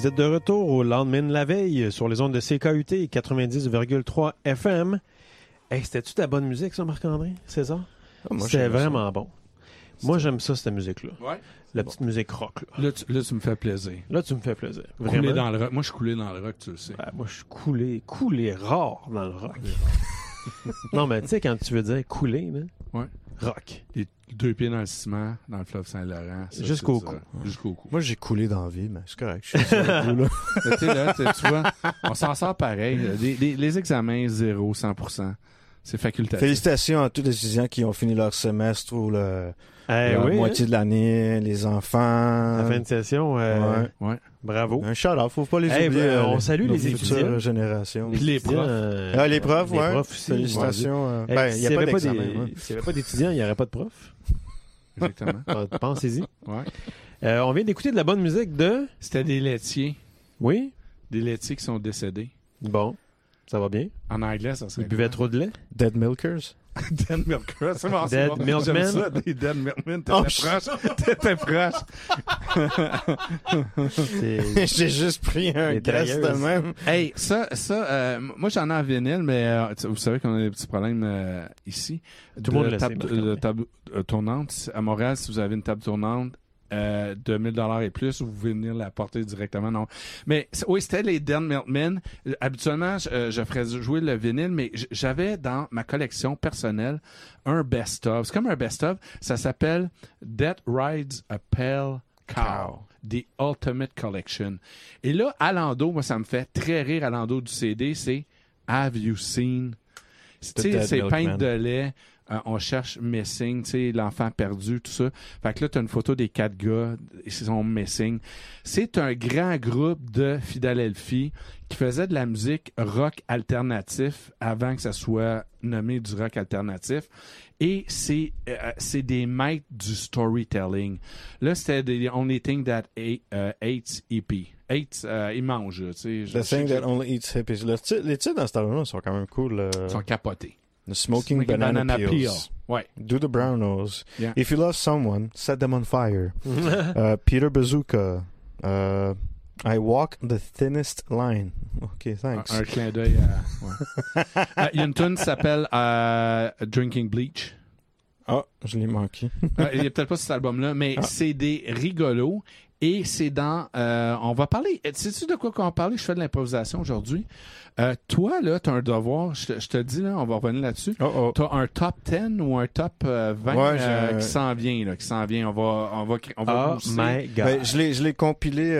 êtes de retour au lendemain de la veille sur les ondes de CKUT 90,3 FM. Hey, c'était-tu de la bonne musique, ça, Marc-André? César? C'était vraiment bon. Moi, j'aime ça, cette musique-là. Ouais. La petite musique rock. Là, tu me fais plaisir. Là, tu me fais plaisir. Coulé dans le rock. Moi, je suis coulé dans le rock, tu le sais. Ben, moi, je suis coulé rare dans le rock. Non, mais tu sais, quand tu veux dire couler, là, ouais. Rock. Les 2 pieds dans le ciment, dans le fleuve Saint-Laurent. Jusqu'au cou. Jusqu'au cou. Moi, j'ai coulé dans la vie, mais c'est correct. Je suis sur le bout, là. Tu vois, on s'en sort pareil. Les examens, 0, 100%. C'est facultatif. Félicitations à tous les étudiants qui ont fini leur semestre ou la moitié de l'année, les enfants. La fin de session, ouais. Bravo. Un shout-out, faut pas les oublier. On salue les futures générations. Les profs. Les profs, ouais. profs aussi. Félicitations. Il n'y avait pas d'étudiants, il n'y aurait pas de profs. Exactement. Pensez-y. Ouais. On vient d'écouter de la bonne musique de... C'était des laitiers. Oui. Des laitiers qui sont décédés. Bon, ça va bien. En anglais, ça serait Ils buvaient trop de lait. Dead Milkers. Dead Milkers, c'est bon. Dead Milkmen. J'aime ça, des Dead Milkmen. T'étais proche. J'ai juste pris un guess de même. Hey, ça, moi j'en ai en vinyle, mais vous savez qu'on a des petits problèmes ici. Tout le monde le sait. De table tournante. À Montréal, si vous avez une table tournante, de 1000$ et plus, vous pouvez venir la porter directement. Non. Mais oui, c'était les Dead Milkmen. Habituellement, je ferais jouer le vinyle, mais j'avais dans ma collection personnelle un best-of. C'est comme un best-of. Ça s'appelle Death Rides a Pale Cow. The Ultimate Collection. Et là, à l'endos, moi, ça me fait très rire à l'endos du CD, c'est Have You Seen? Tu sais, c'est peintes de lait. On cherche missing, tu sais, l'enfant perdu, tout ça. Fait que là, t'as une photo des 4 gars, ils sont missing. C'est un grand groupe de Philadelphie qui faisait de la musique rock alternatif avant que ça soit nommé du rock alternatif. Et c'est des maîtres du storytelling. Là, c'était The Only Thing That Hates EP. Ils mangent, tu sais. The Thing That Only Eats Hippies. Les titres dans cet album-là sont quand même cool. Ils sont capotés. The Smoking Banana Peels. Ouais. Do the Brown Nose. Yeah. If you love someone, set them on fire. Peter Bazooka. I walk the thinnest line. OK, thanks. Un clin d'œil à... Il y a une tune qui s'appelle Drinking Bleach. Ah, je l'ai manqué. Il n'y a peut-être pas cet album-là, mais c'est des rigolos. Et c'est dans... on va parler... Sais-tu de quoi qu'on va parler? Je fais de l'improvisation aujourd'hui. Toi, là, t'as un devoir. Je te dis, là, on va revenir là-dessus. T'as un top 10 ou un top 20 qui s'en vient, là, qui s'en vient. On va Oh my God. Ben, je l'ai compilé,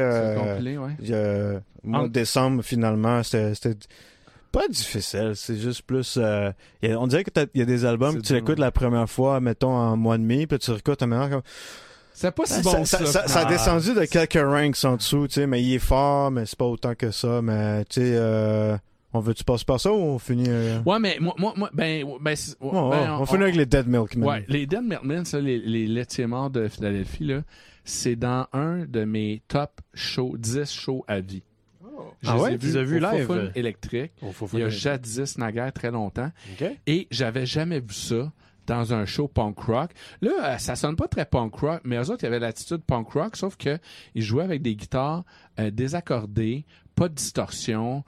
mois de décembre, finalement. C'était pas difficile. C'est juste plus... on dirait qu'il y a des albums que tu écoutes la première fois, mettons, en mois de mai, puis tu réécoutes maintenant comme... C'est pas si bon ça a descendu de quelques ranks en dessous, tu sais, mais il est fort, mais c'est pas autant que ça. Mais, tu sais, on veut-tu passer par ça ou on finit... Ouais, mais moi on finit avec les Dead Milkmen. Ouais, les Dead Milkmen, ça, les laitiers morts de Philadelphie, là, c'est dans un de mes top 10 shows à vie. Je les ai vus tu as vu live? Fofun électrique. Il y a jadis, naguère, très longtemps. Okay. Et j'avais jamais vu ça dans un show punk rock. Là, ça sonne pas très punk rock, mais eux autres, ils avaient l'attitude punk rock, sauf que ils jouaient avec des guitares désaccordées, pas de distorsion.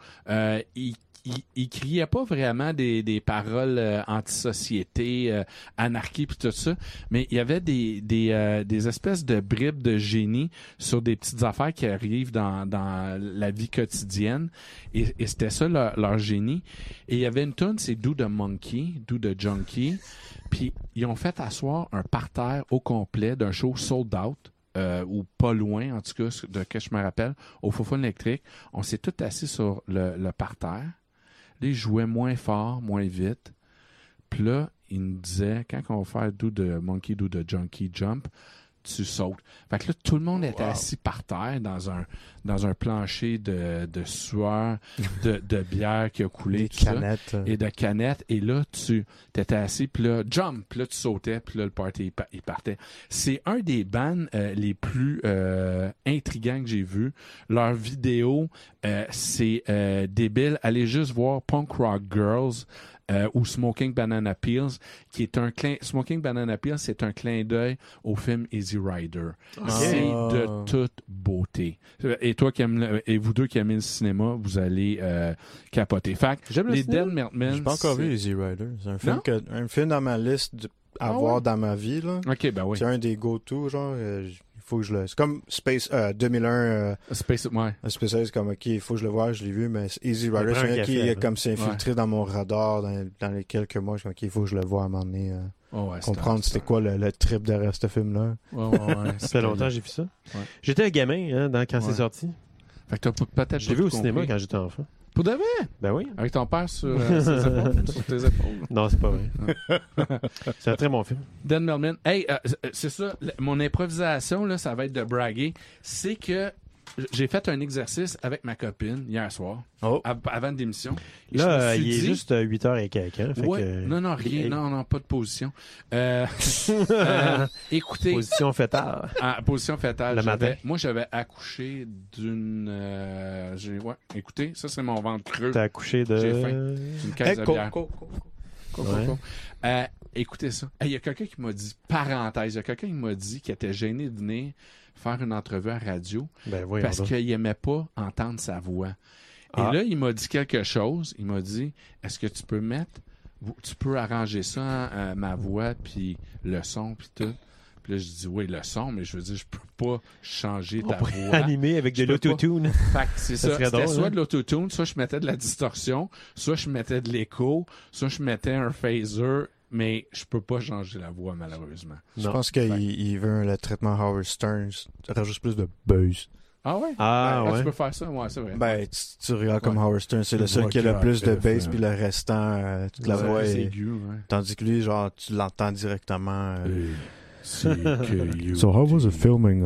Ils criaient pas vraiment des paroles anti-société, anarchie pis tout ça, mais il y avait des espèces de bribes de génie sur des petites affaires qui arrivent dans la vie quotidienne, et c'était ça leur génie. Et il y avait une tune, c'est Do the Monkey, Do the Junkie, puis ils ont fait asseoir un parterre au complet d'un show sold out. Ou pas loin, en tout cas, de que je me rappelle, au Fofun électrique. On s'est tous assis sur le parterre. Là, ils jouaient moins fort, moins vite. Puis là, ils nous disaient, quand on va faire Do the Monkey, Do the Junkie Jump, tu sautes. Fait que là, tout le monde était assis par terre dans un plancher de sueur, de bière qui a coulé, tout canettes. Ça, et de canettes. Et là, tu t'étais assis, puis là, jump, puis là, tu sautais, puis là, le party, il partait. C'est un des bands les plus intrigants que j'ai vu. Leur vidéo, c'est débile. Allez juste voir Punk Rock Girls. ou Smoking Banana Peels, qui est Smoking Banana Peels, c'est un clin d'œil au film Easy Rider. C'est de toute beauté. Et toi et vous deux qui aimez le cinéma, vous allez capoter. Fait que les Dead Meltmen... J'ai pas encore vu Easy Rider. C'est un film dans ma liste à voir dans ma vie. Là. OK, ben oui. C'est un des go-to, genre... faut que je le... C'est comme Space 2001. Space, ouais. Space, c'est comme, OK, il faut que je le voie, je l'ai vu, mais Easy Rider, c'est un qui comme s'est infiltré dans mon radar dans les quelques mois. Je suis OK, il faut que je le voie à un moment donné. Comprendre c'était quoi le trip derrière ce film-là. Ouais. Ça fait longtemps que j'ai vu ça. Ouais. J'étais un gamin quand c'est sorti. Fait que t'as peut-être j'ai vu au cinéma quand j'étais enfant. Pour de vrai? Ben oui. Avec ton père sur ses épaules, sur tes épaules. Non, c'est pas vrai. C'est un très bon film. Dead Meltmen. Hey, c'est ça, mon improvisation, là, ça va être de braguer. C'est que j'ai fait un exercice avec ma copine hier soir, avant l'émission. Là, il est juste 8h et quelques. Hein, Non, rien. Non, pas de position. Écoutez. Position fétale. Position fétale. Le matin. Moi, j'avais accouché d'une... écoutez, ça, c'est mon ventre creux. T'as accouché de... J'ai faim. Une caisse de bière. Écoutez ça. Il y a quelqu'un qui m'a dit, parenthèse, il y a quelqu'un qui m'a dit qu'il était gêné de venir faire une entrevue à radio parce qu'il n'aimait pas entendre sa voix. Et là, il m'a dit quelque chose. Il m'a dit, est-ce que tu peux arranger ça, ma voix, puis le son, puis tout. Puis là, je dis, oui, le son, mais je veux dire, je peux pas changer ta voix. Animer avec de l'autotune. Fait que c'est ça. C'était drôle, soit de l'autotune, soit je mettais de la distorsion, soit je mettais de l'écho, soit je mettais un phaser. Mais je peux pas changer la voix, malheureusement. Je pense qu'il veut le traitement Howard Stern. Ça rajoute plus de buzz. Ah ouais? Tu peux faire ça? Ouais, c'est vrai. Ben, tu regardes comme Howard Stern, c'est le seul qui a le plus de bass, puis le restant, toute la voix est aiguë. Tandis que lui, genre, tu l'entends directement. So how was it filming,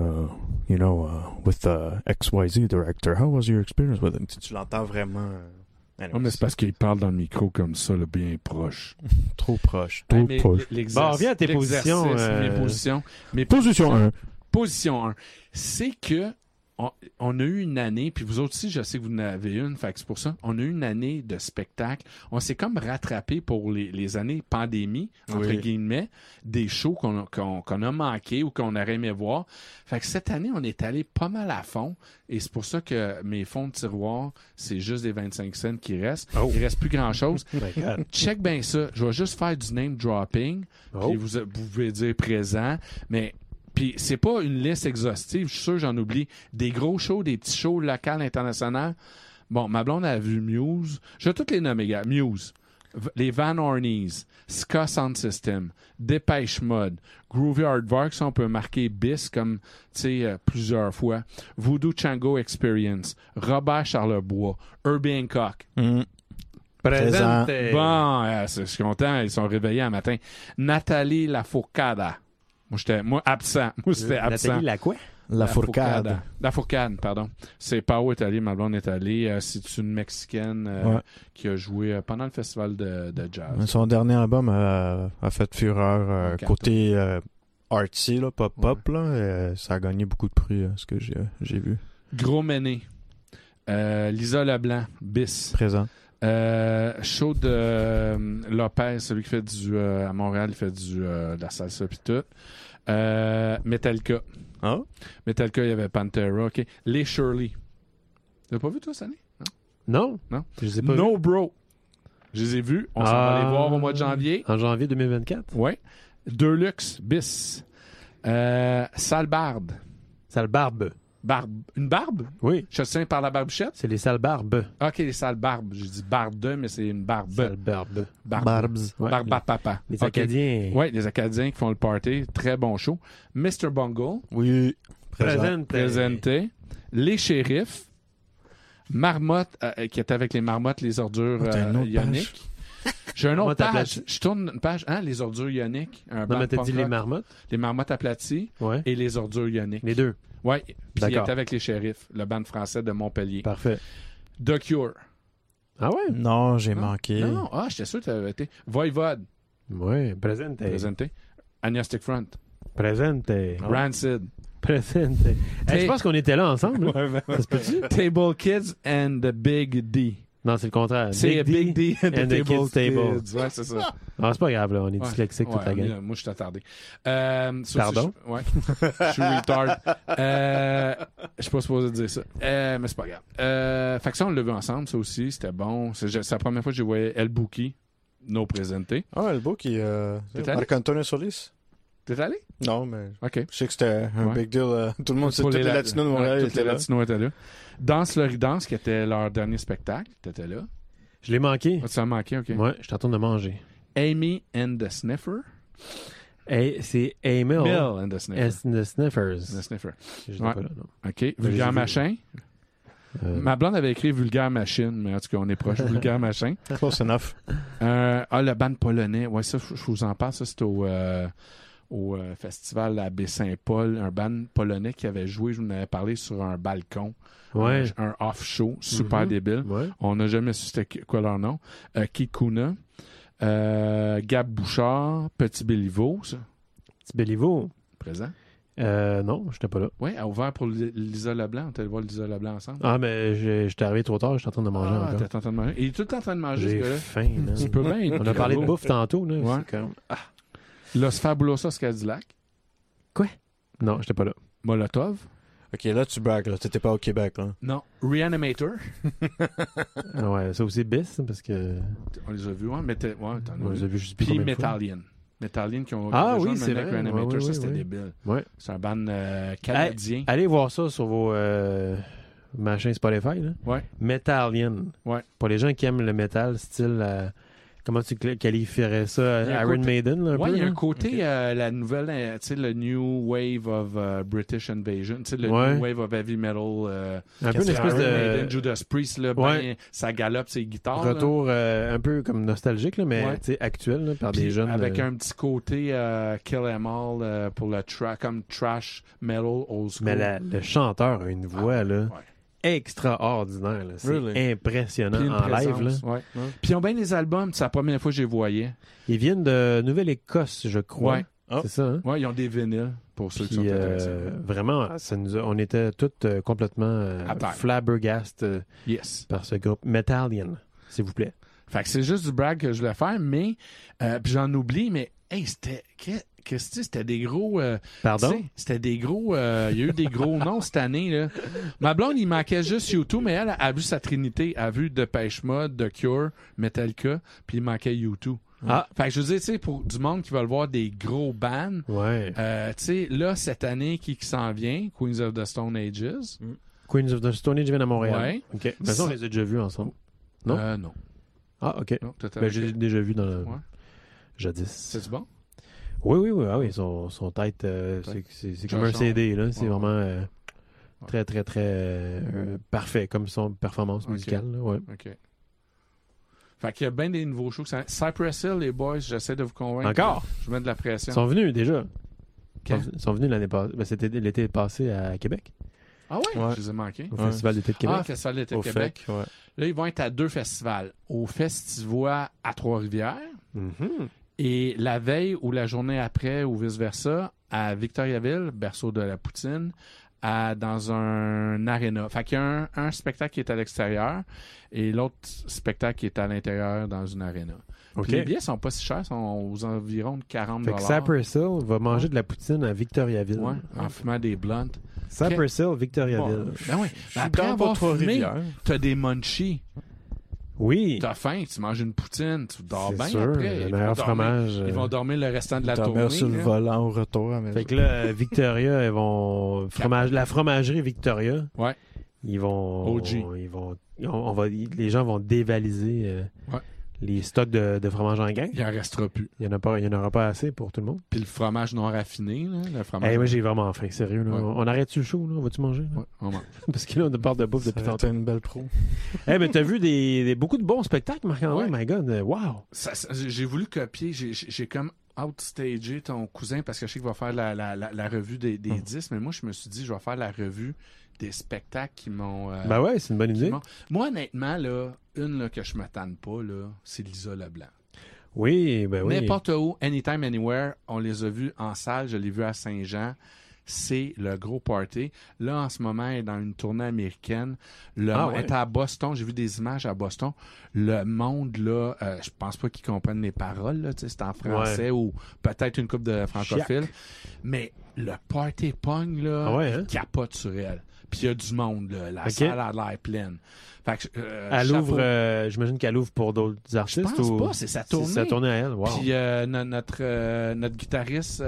with the XYZ director? How was your experience with him? Tu l'entends vraiment... Non, mais c'est parce qu'il parle dans le micro comme ça, là, bien proche. Trop proche. Bon, reviens à tes positions. Mes positions. Position 1. Position 1. C'est que on a eu une année, puis vous autres aussi, je sais que vous en avez une, fait que c'est pour ça, on a eu une année de spectacle. On s'est comme rattrapé pour les années pandémie, entre guillemets, des shows qu'on a manqué ou qu'on aurait aimé voir. Fait que cette année, on est allé pas mal à fond, et c'est pour ça que mes fonds de tiroir, c'est juste des 25 cents qui restent. Il reste plus grand-chose. Check bien ça. Je vais juste faire du name dropping, puis vous pouvez dire présent, mais... Puis c'est pas une liste exhaustive, je suis sûr que j'en oublie. Des gros shows, des petits shows locaux, internationaux. Bon, ma blonde a vu Muse. Je vais toutes les nommer, gars. Muse, les Van Orneys, Ska Sound System, Dépêche Mode, Groovy Aardvark, ça on peut marquer BIS comme, tu sais, plusieurs fois. Voodoo Chango Experience, Robert Charlebois, Herbie Hancock. Présente. Bon, je suis content, ils sont réveillés un matin. Nathalie Lafourcade. Moi, absent. Moi, c'était absent. Nathalie, la quoi? La Fourcade. La Fourcade, pardon. C'est Pao est allé, ma blonde est allée. C'est une Mexicaine qui a joué pendant le festival de jazz. Son dernier album a fait fureur côté artsy, là, pop-pop. Là, ça a gagné beaucoup de prix, ce que j'ai vu. Gros Méné. Lisa Leblanc, BIS. Présent. Show de Lopez, celui qui fait à Montréal, il fait de la salsa pis tout. Metallica. Metallica, il y avait Pantera. OK. Les Shirley. Tu l'as pas vu, toi, cette année? Non. Je les ai pas vus. Bro. Je les ai vus. On s'en va les voir au mois de janvier. En janvier 2024? Oui. Deluxe, BIS. Sale Barbe. Une barbe? Oui. Je tiens par la barbichette? C'est les sales barbes. OK, les sales barbes. J'ai dit barbe, mais c'est une barbe. Sales barbes. Barbes. Ouais. Barbe papa. Les Acadiens. Oui, les Acadiens qui font le party. Très bon show. Mr. Bungle. Oui. Présenté. Les Shérifs. Marmotte, qui est avec les marmottes, les ordures ioniques. J'ai une autre page. Je tourne une page. Les ordures ioniques. Non, mais t'as dit les marmottes? Les marmottes aplaties et les ordures ioniques. Les deux. Oui, puis il était avec les Shérifs, le band français de Montpellier. Parfait. The Cure. Ah ouais? Non, j'ai manqué. Non, j'étais sûr que tu avais été. Voivode. Oui, Presente. Agnostic Front. Presente. Rancid. Presente. Je pense qu'on était là ensemble. Ça se peut-tu? Table Kids and the Big D. Non, c'est le contraire. C'est Big D and the Kids Table. Ouais, c'est ça. Non, c'est pas grave, là. On est dyslexique toute la gang. Moi, je suis attardé. Pardon? Ouais. Je suis retard. Je suis pas supposé dire ça. Mais c'est pas grave. Fait que ça, on l'a vu ensemble, ça aussi. C'était bon. C'est la première fois que je voyais El Bouki, no présenté. Ah, El Bouki, Marc-Antonio Solis. T'es allé? Non, mais okay. Je sais que c'était un big deal. Tout le monde, tous les Latinos de Montréal étaient là. Latinos étaient là. Danse Loridance, qui était leur dernier spectacle, t'étais là. Je l'ai manqué. Tu l'as manqué, OK. Ouais, je t'attends de manger. Amy and the Sniffer. C'est Emil. Mill and the Sniffer. The Sniffers. The Sniffer. Je pas là, non. OK. Vulgaire Machin. Ma blonde avait écrit Vulgaire Machine, mais en tout cas, on est proche. Vulgaire Machin. Close enough. Le band polonais. Ouais, ça, je vous en parle. Ça, c'était au festival à Baie-Saint-Paul, un band polonais qui avait joué, je vous en avais parlé, sur un balcon. Ouais. Un off-show, super débile. Ouais. On n'a jamais su c'était quoi leur nom. Kikuna, Gab Bouchard, Petit Béliveau, ça. Petit Béliveau. Présent. Non, j'étais pas là. Oui, a ouvert pour Lisa Leblanc. On était allé voir Lisa Leblanc ensemble. Ah, mais j'étais arrivé trop tard, j'étais en train de manger encore. T'es en train de manger. Il est tout le temps en train de manger, ce J'ai gars-là. faim, là. Tu peux bien. On a parlé de bouffe tantôt, là. Ouais. C'est comme... Los Fabulosos Cadillac. Quoi? Non, j'étais pas là. Molotov. OK, là, tu braques, là. T'étais pas au Québec, là. Non. Reanimator. Ouais, ça aussi bis, parce que... On les a vus, ouais. On les a vus juste Puis Metallian. Metallian qui ont oui, c'est vrai. Reanimator. Ouais, ça, c'était ouais. débile. Ouais. C'est un band canadien. Allez voir ça sur vos machins Spotify, là. Ouais. Metallian. Ouais. Pour les gens qui aiment le métal, style... comment tu qualifierais ça? Iron Maiden, là, un peu? Oui, il y a là? un côté, la nouvelle, tu sais, le New Wave of British Invasion, tu sais, le New Wave of Heavy Metal. Un peu une espèce Iron de... Maiden, Judas Priest, là, ben, ça galope ses guitares. Retour un peu comme nostalgique, là, mais tu sais, actuel, là, par des jeunes. Avec un petit côté Kill Em All pour le comme trash metal old school. Mais le chanteur a une voix, là. Ouais. Extraordinaire. Là. C'est impressionnant en live. Là. Ouais. Puis ils ont bien des albums. C'est la première fois que je les voyais. Ils viennent de Nouvelle-Écosse, je crois. Ouais. C'est ça, hein? Oui, ils ont des vinyles pour ceux qui sont intéressés. Vraiment, on était tous complètement flabbergastés par ce groupe. Metallian, s'il vous plaît. Fait que c'est juste du brag que je voulais faire, mais puis j'en oublie, mais hey, c'était des gros... Pardon? C'était des gros... il y a eu des gros noms cette année. Là. Ma blonde, il manquait juste U2, mais elle a vu sa trinité. Elle a vu Depeche Mode, The Cure, Metallica, puis il manquait U2. Ah. Fait que je veux dire, tu sais, pour du monde qui veut voir des gros bands, tu sais, là, cette année, qui s'en vient, Queens of the Stone Ages. Queens of the Stone Age viennent à Montréal. Ouais. OK. Mais ça, on les a déjà vus ensemble. Non? Non. Ah, OK. Non, j'ai déjà vu dans le... jadis. C'est bon? Oui. Ah oui, son tête, c'est comme un CD, là. C'est vraiment très, très, très parfait comme son performance musicale. Là. Ouais. OK. Fait qu'il y a bien des nouveaux shows. Cypress Hill, les boys, j'essaie de vous convaincre. Encore? Je mets de la pression. Ils sont venus déjà. Quand? Ils sont venus l'année passée. Ben, c'était l'été passé à Québec. Ah oui? Je les ai manqués. Au Festival d'été de Québec. Ah, Festival d'été de Québec. Ouais. Là, ils vont être à 2 festivals. Au Festivois à Trois-Rivières. Et la veille ou la journée après ou vice-versa, à Victoriaville, berceau de la poutine, dans un aréna. Fait qu'il y a un spectacle qui est à l'extérieur et l'autre spectacle qui est à l'intérieur dans une aréna. Puis les billets sont pas si chers, sont aux environs de 40$. Fait que Cypress Hill va manger de la poutine à Victoriaville. Ouais, en fumant des blunts. Cypress Hill, Victoriaville. Ben oui. Après avoir fumé, t'as des munchies. Oui. T'as faim, tu manges une poutine, tu dors bien sûr, après. Le meilleur fromage. Ils vont dormir le restant de la tournée. Dormir sur le volant au retour. Fait que là, Victoria, ils vont... la fromagerie Victoria. Ouais. Ils vont... OG. Les gens vont dévaliser les stocks de fromage en grains. Il en restera plus. Il n'y en aura pas assez pour tout le monde. Puis le fromage non raffiné, là, le fromage... Moi, j'ai vraiment faim, sérieux. Là. On arrête-tu le show? Là? On va-tu manger? Là? Ouais, on mange. Parce que là, on parle de bouffe depuis tantôt. une belle pro. Mais t'as vu beaucoup de bons spectacles, Marc-André? My God, wow! J'ai voulu copier, j'ai comme outstagé ton cousin parce que je sais qu'il va faire la revue des 10, mais moi, je me suis dit, je vais faire la revue des spectacles qui m'ont... Ben ouais, c'est une bonne idée. Moi, honnêtement, là, une là, que je me tanne pas, là, c'est Lisa Leblanc. Oui, ben oui. N'importe où, anytime, anywhere, on les a vus en salle, je l'ai vu à Saint-Jean. c'est le gros party. Là, en ce moment, elle est dans une tournée américaine. Elle est à Boston. J'ai vu des images à Boston. Le monde, là, je pense pas qu'ils comprennent les paroles. Là, c'est en français ou peut-être une couple de francophiles. Mais le party pong, là, capote sur elle. Puis il y a du monde, là. La salle a l'air pleine. Fait que, elle ouvre, j'imagine qu'elle ouvre pour d'autres artistes. Je pense pas, c'est sa tournée. C'est sa tournée à elle, wow. Puis notre guitariste...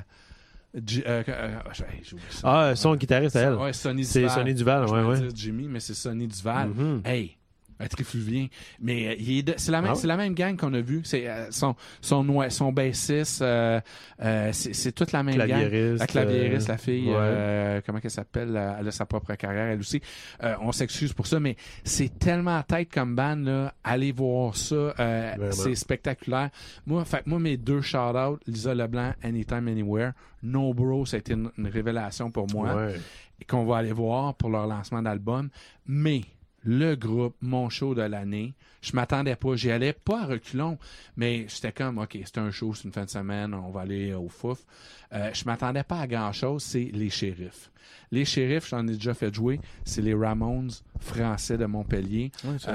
son guitariste à elle. Ouais, Sonny Duval. C'est Sonny Duval, je vais dire Jimmy, mais c'est Sonny Duval. Mm-hmm. Hey, un trifluvien. Mais c'est la même gang qu'on a vu. C'est son bassiste, c'est toute la même gang. La claviériste, la fille, comment qu'elle s'appelle? Elle a sa propre carrière, elle aussi. On s'excuse pour ça, mais c'est tellement tête comme band, là. Allez voir ça. C'est spectaculaire. Moi, mes 2 shout-outs, Lisa Leblanc, Anytime, Anywhere. No Bro, ça a été une révélation pour moi. Et qu'on va aller voir pour leur lancement d'album. Mais le groupe, mon show de l'année, je m'attendais pas. J'y allais pas à reculons, mais j'étais comme, OK, c'est un show, c'est une fin de semaine, on va aller au Fouf. Je m'attendais pas à grand-chose, c'est les Shérifs. Les Shérifs, j'en ai déjà fait jouer, c'est les Ramones français de Montpellier.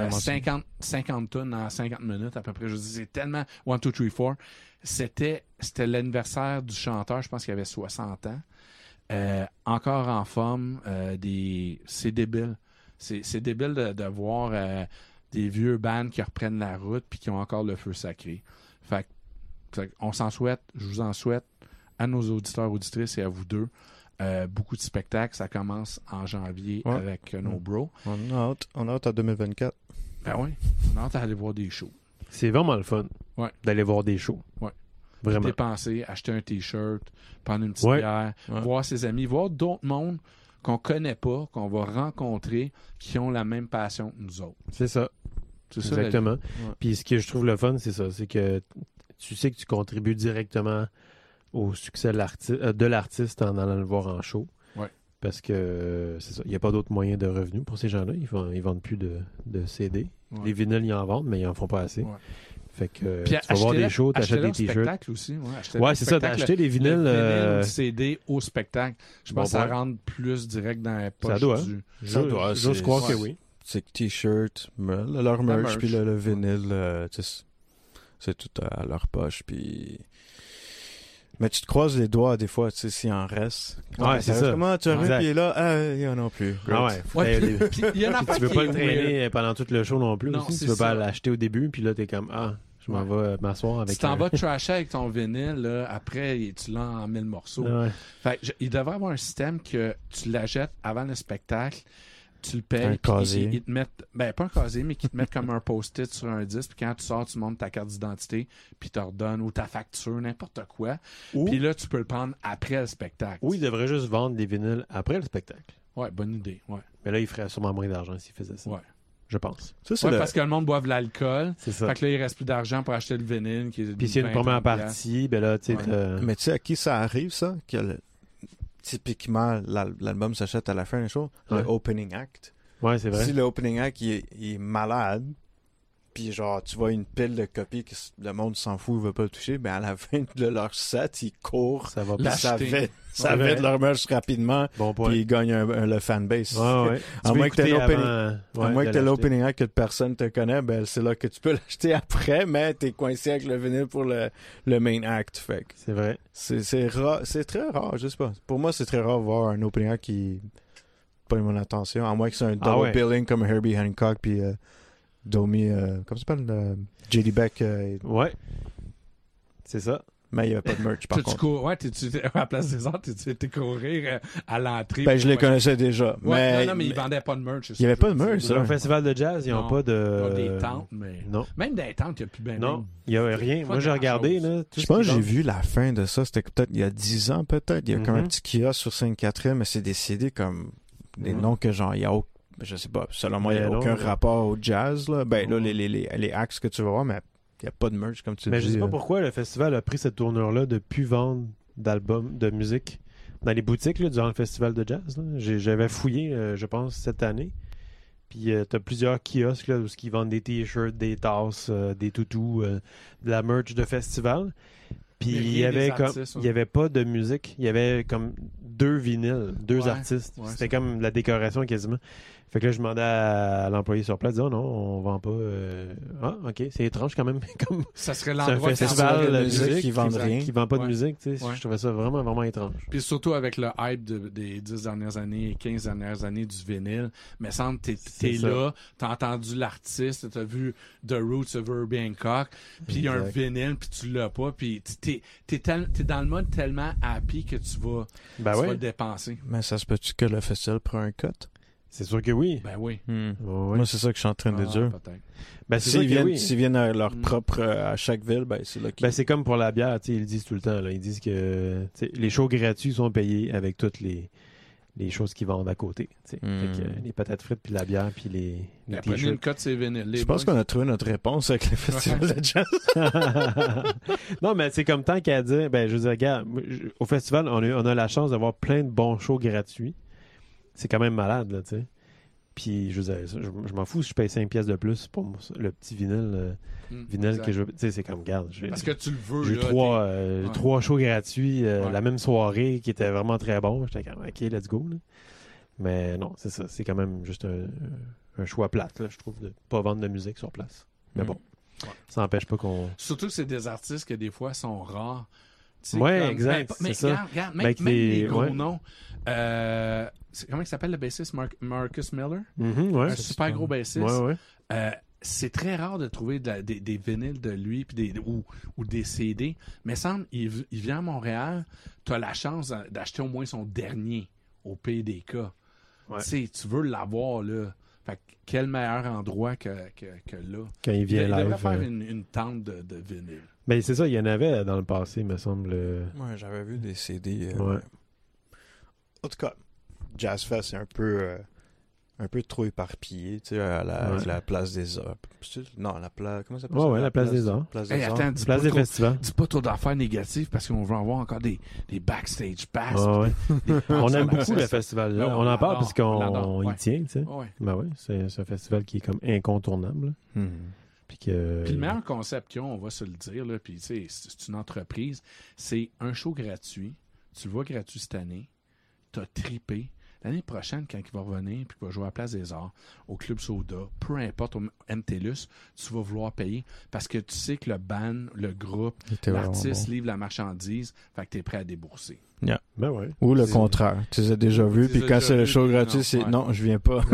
50 tonnes en 50 minutes à peu près. Je dis, c'est tellement 1, 2, 3, 4. C'était l'anniversaire du chanteur, je pense qu'il avait 60 ans. Encore en forme, c'est débile. C'est débile de voir des vieux bands qui reprennent la route puis qui ont encore le feu sacré. Fait on s'en souhaite, je vous en souhaite à nos auditeurs, auditrices et à vous deux. Beaucoup de spectacles, ça commence en janvier avec No Bro. On a hâte à 2024. Ben oui, on a hâte à aller voir des shows. C'est vraiment le fun d'aller voir des shows. Ouais. Vraiment. Dépenser, acheter un T-shirt, prendre une petite bière, voir ses amis, voir d'autres mondes qu'on connaît pas, qu'on va rencontrer, qui ont la même passion que nous autres. C'est ça. Exactement. Puis ce que je trouve le fun, c'est ça. C'est que tu sais que tu contribues directement au succès de l'artiste en allant le voir en show. Ouais. Parce que c'est ça. Il n'y a pas d'autres moyens de revenus pour ces gens-là. Ils vendent plus de CD. Ouais. Les vinyles, ils en vendent, mais ils en font pas assez. Ouais. Fait que tu vas voir des shows, t'achètes des t-shirts. Spectacle aussi. C'est ça, d'acheter des vinyles. Le CD au spectacle. Je pense que ça rentre plus direct dans la poche. Ça doit. J'ose croire que oui. C'est t-shirt, leur merch, puis le vinyle, c'est tout à leur poche, puis... Mais tu te croises les doigts des fois, tu sais, s'il en reste. C'est ça. Comment tu arrives, puis là, il y en a plus. Tu veux pas le traîner pendant tout le show non plus. Non, tu veux pas l'acheter au début, puis là, t'es comme, je m'en vais m'asseoir avec... Si t'en vas te trasher avec ton vinyle, là, après, tu l'as en 1000 morceaux. Fait il devrait y avoir un système que tu l'achètes avant le spectacle, tu le payes, ils te mettent, pas un casier, mais qu'ils te mettent comme un post-it sur un disque, puis quand tu sors, tu montres ta carte d'identité, puis tu redonnes, ou ta facture, n'importe quoi. Puis là, tu peux le prendre après le spectacle. Ou ils devraient juste vendre des vinyles après le spectacle. Ouais, bonne idée, Mais là, ils feraient sûrement moins d'argent s'ils faisaient ça. Je pense. Parce que le monde boit de l'alcool. C'est ça. Fait que là, il reste plus d'argent pour acheter le vinyle. Puis s'il y a une première partie, ben là, tu sais... Mais tu sais, à qui ça arrive, ça? Typiquement, l'album s'achète à la fin des choses. Le opening act. Ouais, c'est vrai. Si le opening act il est malade, puis genre, tu vois une pile de copies que le monde s'en fout, il veut pas le toucher, ben à la fin de leur set, ils courent. Ça va pas. Ça vide leur merch rapidement, puis ils gagnent le fanbase. À moins que tu aies l'opening act que personne te connaît, ben c'est là que tu peux l'acheter après, mais t'es coincé avec le vinyle pour le main act. Fait. C'est vrai. C'est rare, c'est très rare, je sais pas. Pour moi, c'est très rare de voir un opening act qui prenne mon attention, à moins que c'est un double billing comme Herbie Hancock puis Domi, comment ça s'appelle? J.D. Beck. C'est ça. Mais il n'y avait pas de merch, par contre. À la place des autres, tu étais courir à l'entrée. Je les connaissais déjà. Mais... Non, mais ils vendaient pas de merch. Il n'y avait pas de merch, ça. Un festival de jazz, ils n'ont pas de... Ils ont des tentes, mais... Non. Même des tentes, il n'y a plus bien. Non, il n'y avait rien. Moi, j'ai regardé, là. Je pense que j'ai vu la fin de ça. C'était peut-être il y a 10 ans, peut-être. Il y a comme un petit kiosque sur Sainte-Catherine, mais c'est des CD comme des noms que genre, il y a aucun... Je sais pas. Selon moi, il n'y a aucun rapport au jazz, là. Là, les acts que tu vas voir, mais il n'y a pas de merch, comme tu dis. Mais je sais pas pourquoi le festival a pris cette tournure-là de plus vendre d'albums, de musique dans les boutiques là, durant le festival de jazz. Là. J'avais fouillé, je pense, cette année. Puis tu as plusieurs kiosques là, où ils vendent des t-shirts, des tasses, des toutous, de la merch de festival. Puis il y avait pas de musique. Il y avait comme 2 vinyles, 2 artistes. C'était comme de la décoration quasiment. Fait que là, je demandais à l'employé sur place, oh non, on vend pas. Ah, ok, c'est étrange quand même. Comme ça serait l'endroit un festival de musique qui vend rien, qui vend pas de musique. Tu sais, je trouvais ça vraiment, vraiment étrange. Puis surtout avec le hype des 10 dernières années, 15 dernières années du vinyle, mais semble t'es là, t'as entendu l'artiste, t'as vu The Roots of Bangkok, puis il y a un vinyle, puis tu l'as pas, puis t'es dans le mode tellement happy que tu vas le dépenser. Mais ça se peut-tu que le festival prend un cut? C'est sûr que oui. Ben oui. Moi, c'est ça que je suis en train de dire. Peut-être. Ben, s'ils viennent à leur propre à chaque ville, ben c'est là qu'ils... Ben, c'est comme pour la bière, ils le disent tout le temps. Là. Ils disent que les shows gratuits sont payés avec toutes les choses qu'ils vendent à côté. Fait que, les patates frites, puis la bière, puis les t-shirts. t-shirts. Une cote, c'est vinyle. Je pense qu'on a trouvé notre réponse avec le festival de jazz. Non, mais c'est comme tant qu'à dire, ben, je veux dire, regarde, au festival, on a la chance d'avoir plein de bons shows gratuits. C'est quand même malade, là, tu sais. Puis, je veux dire, je m'en fous si je paye 5 pièces de plus pour le petit vinyle que je veux. Tu sais, c'est comme, regarde. Parce que tu le veux, j'ai eu 3 shows gratuits la même soirée qui étaient vraiment très bons. J'étais comme, OK, let's go, là. Mais non, c'est ça. C'est quand même juste un choix plate, là, je trouve, de pas vendre de musique sur place. Mais bon, ça n'empêche pas qu'on... Surtout que c'est des artistes qui, des fois, sont rares. Ouais, exact. Mais regarde, même les gros noms. Comment il s'appelle le bassiste? Marcus Miller? Un super gros bassiste. C'est très rare de trouver des vinyles de lui ou des CD. Mais semble, il vient à Montréal, tu as la chance d'acheter au moins son dernier au PDK. Tu veux l'avoir, là. Fait que quel meilleur endroit que là. Quand il vient live. Il devrait faire une tente de vinyle. Ben, c'est ça, il y en avait dans le passé, me semble. Ouais, j'avais vu des CD. En tout cas, Jazz Fest, c'est un peu trop éparpillé, tu sais, à la place des Arts. Non, la place... Comment ça s'appelle? Ouais, la place des Arts. Attends, place des festivals. Dis pas trop d'affaires négatives parce qu'on veut avoir encore des backstage pass. On aime beaucoup le festival. Là. On en parle parce qu'on y tient, tu sais. Ben oui, c'est un festival qui est comme incontournable. Puis le meilleur concept qu'ils ont, on va se le dire, là, puis c'est une entreprise, c'est un show gratuit. Tu le vois gratuit cette année. T'as trippé. L'année prochaine, quand il va revenir puis qu'il va jouer à la Place des Arts, au Club Soda, peu importe, au MTLUS, tu vas vouloir payer parce que tu sais que le band, le groupe, l'artiste livre la marchandise, fait que tu es prêt à débourser. Yeah. Ben ouais. Ou le contraire. Tu les as déjà vus, puis quand c'est le show gratuit, c'est non, je viens pas.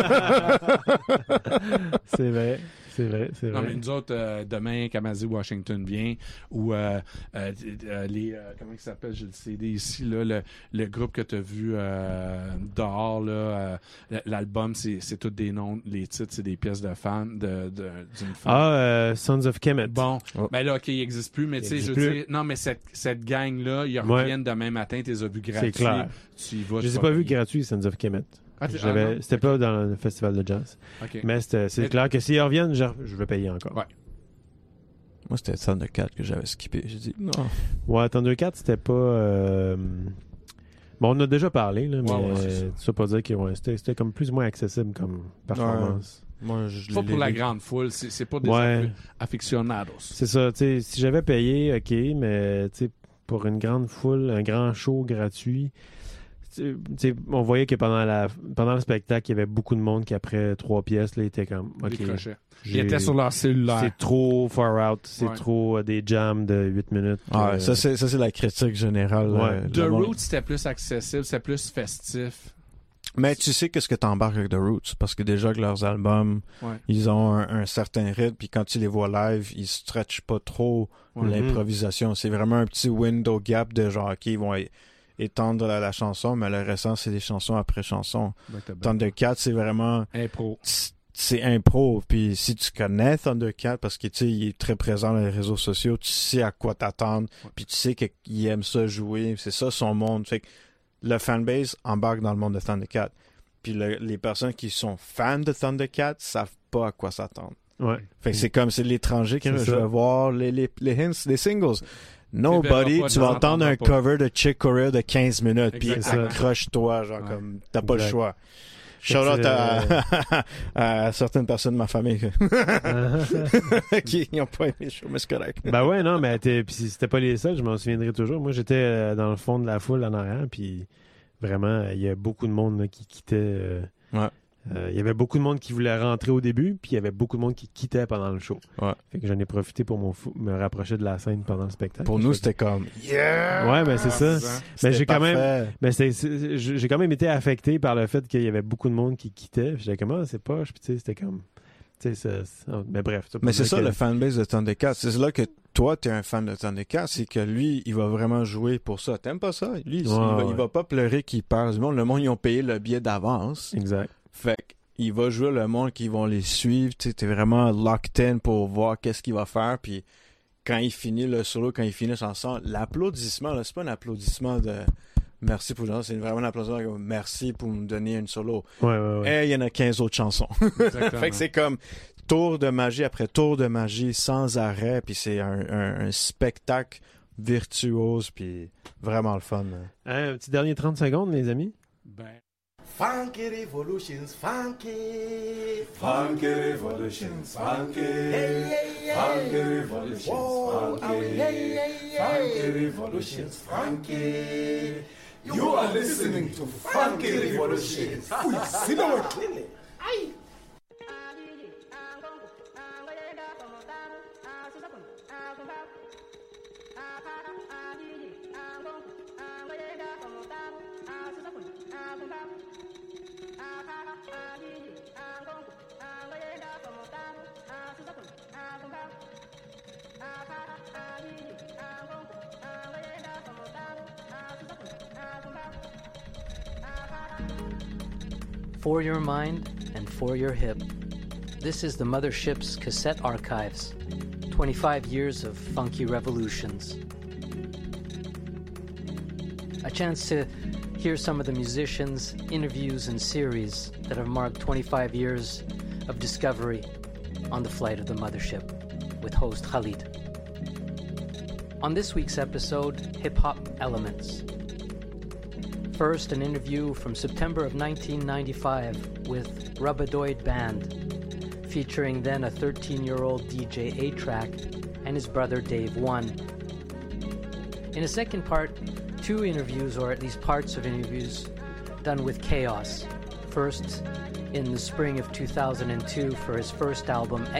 C'est vrai. Non, mais nous autres, demain, Kamasi Washington vient, ou comment il s'appelle, j'ai le CD ici, là, le groupe que tu as vu dehors, là, l'album, c'est tous des noms, les titres, c'est des pièces de femmes, d'une femme. Sons of Kemet. Bon, ben là, OK, il n'existe plus, mais tu sais, je veux dire, non, mais cette gang-là, ils reviennent demain matin, tu les as vus gratuits. C'est clair. Tu y vas, je les ai pas vus gratuits, Sons of Kemet. C'était pas dans le festival de jazz. Okay. Mais c'est clair que s'ils reviennent, je vais payer encore. Ouais. Moi, c'était Thundercat que j'avais skippé. J'ai dit non. Ouais, Thundercat, c'était pas... Bon, on en a déjà parlé, là, mais ça veut pas dire que c'était comme plus ou moins accessible comme performance. Moi, pas pour la grande foule, c'est pas des aficionados. C'est ça, tu sais, si j'avais payé, OK, mais tu sais, pour une grande foule, un grand show gratuit... T'sais, on voyait que pendant le spectacle, il y avait beaucoup de monde qui, après 3 pièces, là, était comme... OK, ils étaient sur leur cellulaire. C'est trop far out. C'est trop des jams de 8 minutes. Ça, c'est la critique générale. The Roots, c'était plus accessible, c'était plus festif. Mais tu sais qu'est-ce que t'embarques avec The Roots, parce que déjà que leurs albums, ils ont un certain rythme, puis quand tu les vois live, ils stretchent pas trop l'improvisation. C'est vraiment un petit window gap de genre, OK, ils vont... étendre la chanson, mais le restant, c'est des chansons après chansons. Thundercat, c'est vraiment... impro. C'est impro. Puis si tu connais Thundercat, parce que tu sais, il est très présent dans les réseaux sociaux, tu sais à quoi t'attendre, puis tu sais qu'il aime ça jouer, c'est ça son monde. Fait que le fanbase embarque dans le monde de Thundercat. Puis les personnes qui sont fans de Thundercat savent pas à quoi s'attendre. Ouais. Fait que c'est comme c'est l'étranger qui veut voir les hints, les singles. Nobody, tu vas entendre un cover de Chick Corea de 15 minutes, puis accroche-toi, genre comme, t'as pas le choix. Shout-out à certaines personnes de ma famille qui n'ont pas aimé le show, mais c'est correct. Ben ouais, non, mais puis c'était pas les seuls, je m'en souviendrai toujours. Moi, j'étais dans le fond de la foule en arrière, puis vraiment, il y a beaucoup de monde là, qui quittait. Il y avait beaucoup de monde qui voulait rentrer au début, puis il y avait beaucoup de monde qui quittait pendant le show. Ouais. Fait que j'en ai profité pour me rapprocher de la scène pendant le spectacle. Pour nous, c'était comme ouais, ben c'est ça. Mais j'ai quand même, j'ai quand même été affecté par le fait qu'il y avait beaucoup de monde qui quittait. J'étais comme c'est poche, puis tu sais, c'était comme, tu sais, mais bref. Mais c'est ça le fanbase de Thundercat. C'est là que toi, t'es un fan de Thundercat, c'est que lui, il va vraiment jouer pour ça. T'aimes pas ça? Lui, il va pas pleurer qu'il perd du monde. Le monde, ils ont payé le billet d'avance. Exact. Fait qu'il va jouer le monde qui vont les suivre. Tu sais, t'es vraiment locked in pour voir qu'est-ce qu'il va faire. Puis quand il finit le solo, quand il finit la chanson, l'applaudissement, là, c'est pas un applaudissement de merci pour le genre, c'est vraiment un applaudissement comme merci pour me donner une solo. Ouais. Et il y en a 15 autres chansons. Fait que c'est comme tour de magie après tour de magie sans arrêt. Puis c'est un spectacle virtuose. Puis vraiment le fun. Un petit dernier 30 secondes, les amis. Funky revolutions, funky. Funky revolutions, funky. Funky revolutions, funky. Funky revolutions, funky. You are listening to Funky Revolutions. See no clearly. Aye. For your mind and for your hip. This is the Mothership's cassette archives. 25 years of funky revolutions. A chance to hear some of the musicians, interviews, and series that have marked 25 years of discovery on the flight of the Mothership with host Khalid. On this week's episode, Hip Hop Elements. First, an interview from September of 1995 with Rubbadoid Band, featuring then a 13-year-old DJ A-Track and his brother Dave One. In a second part, two interviews, or at least parts of interviews, done with Chaos. First, in the spring of 2002 for his first album,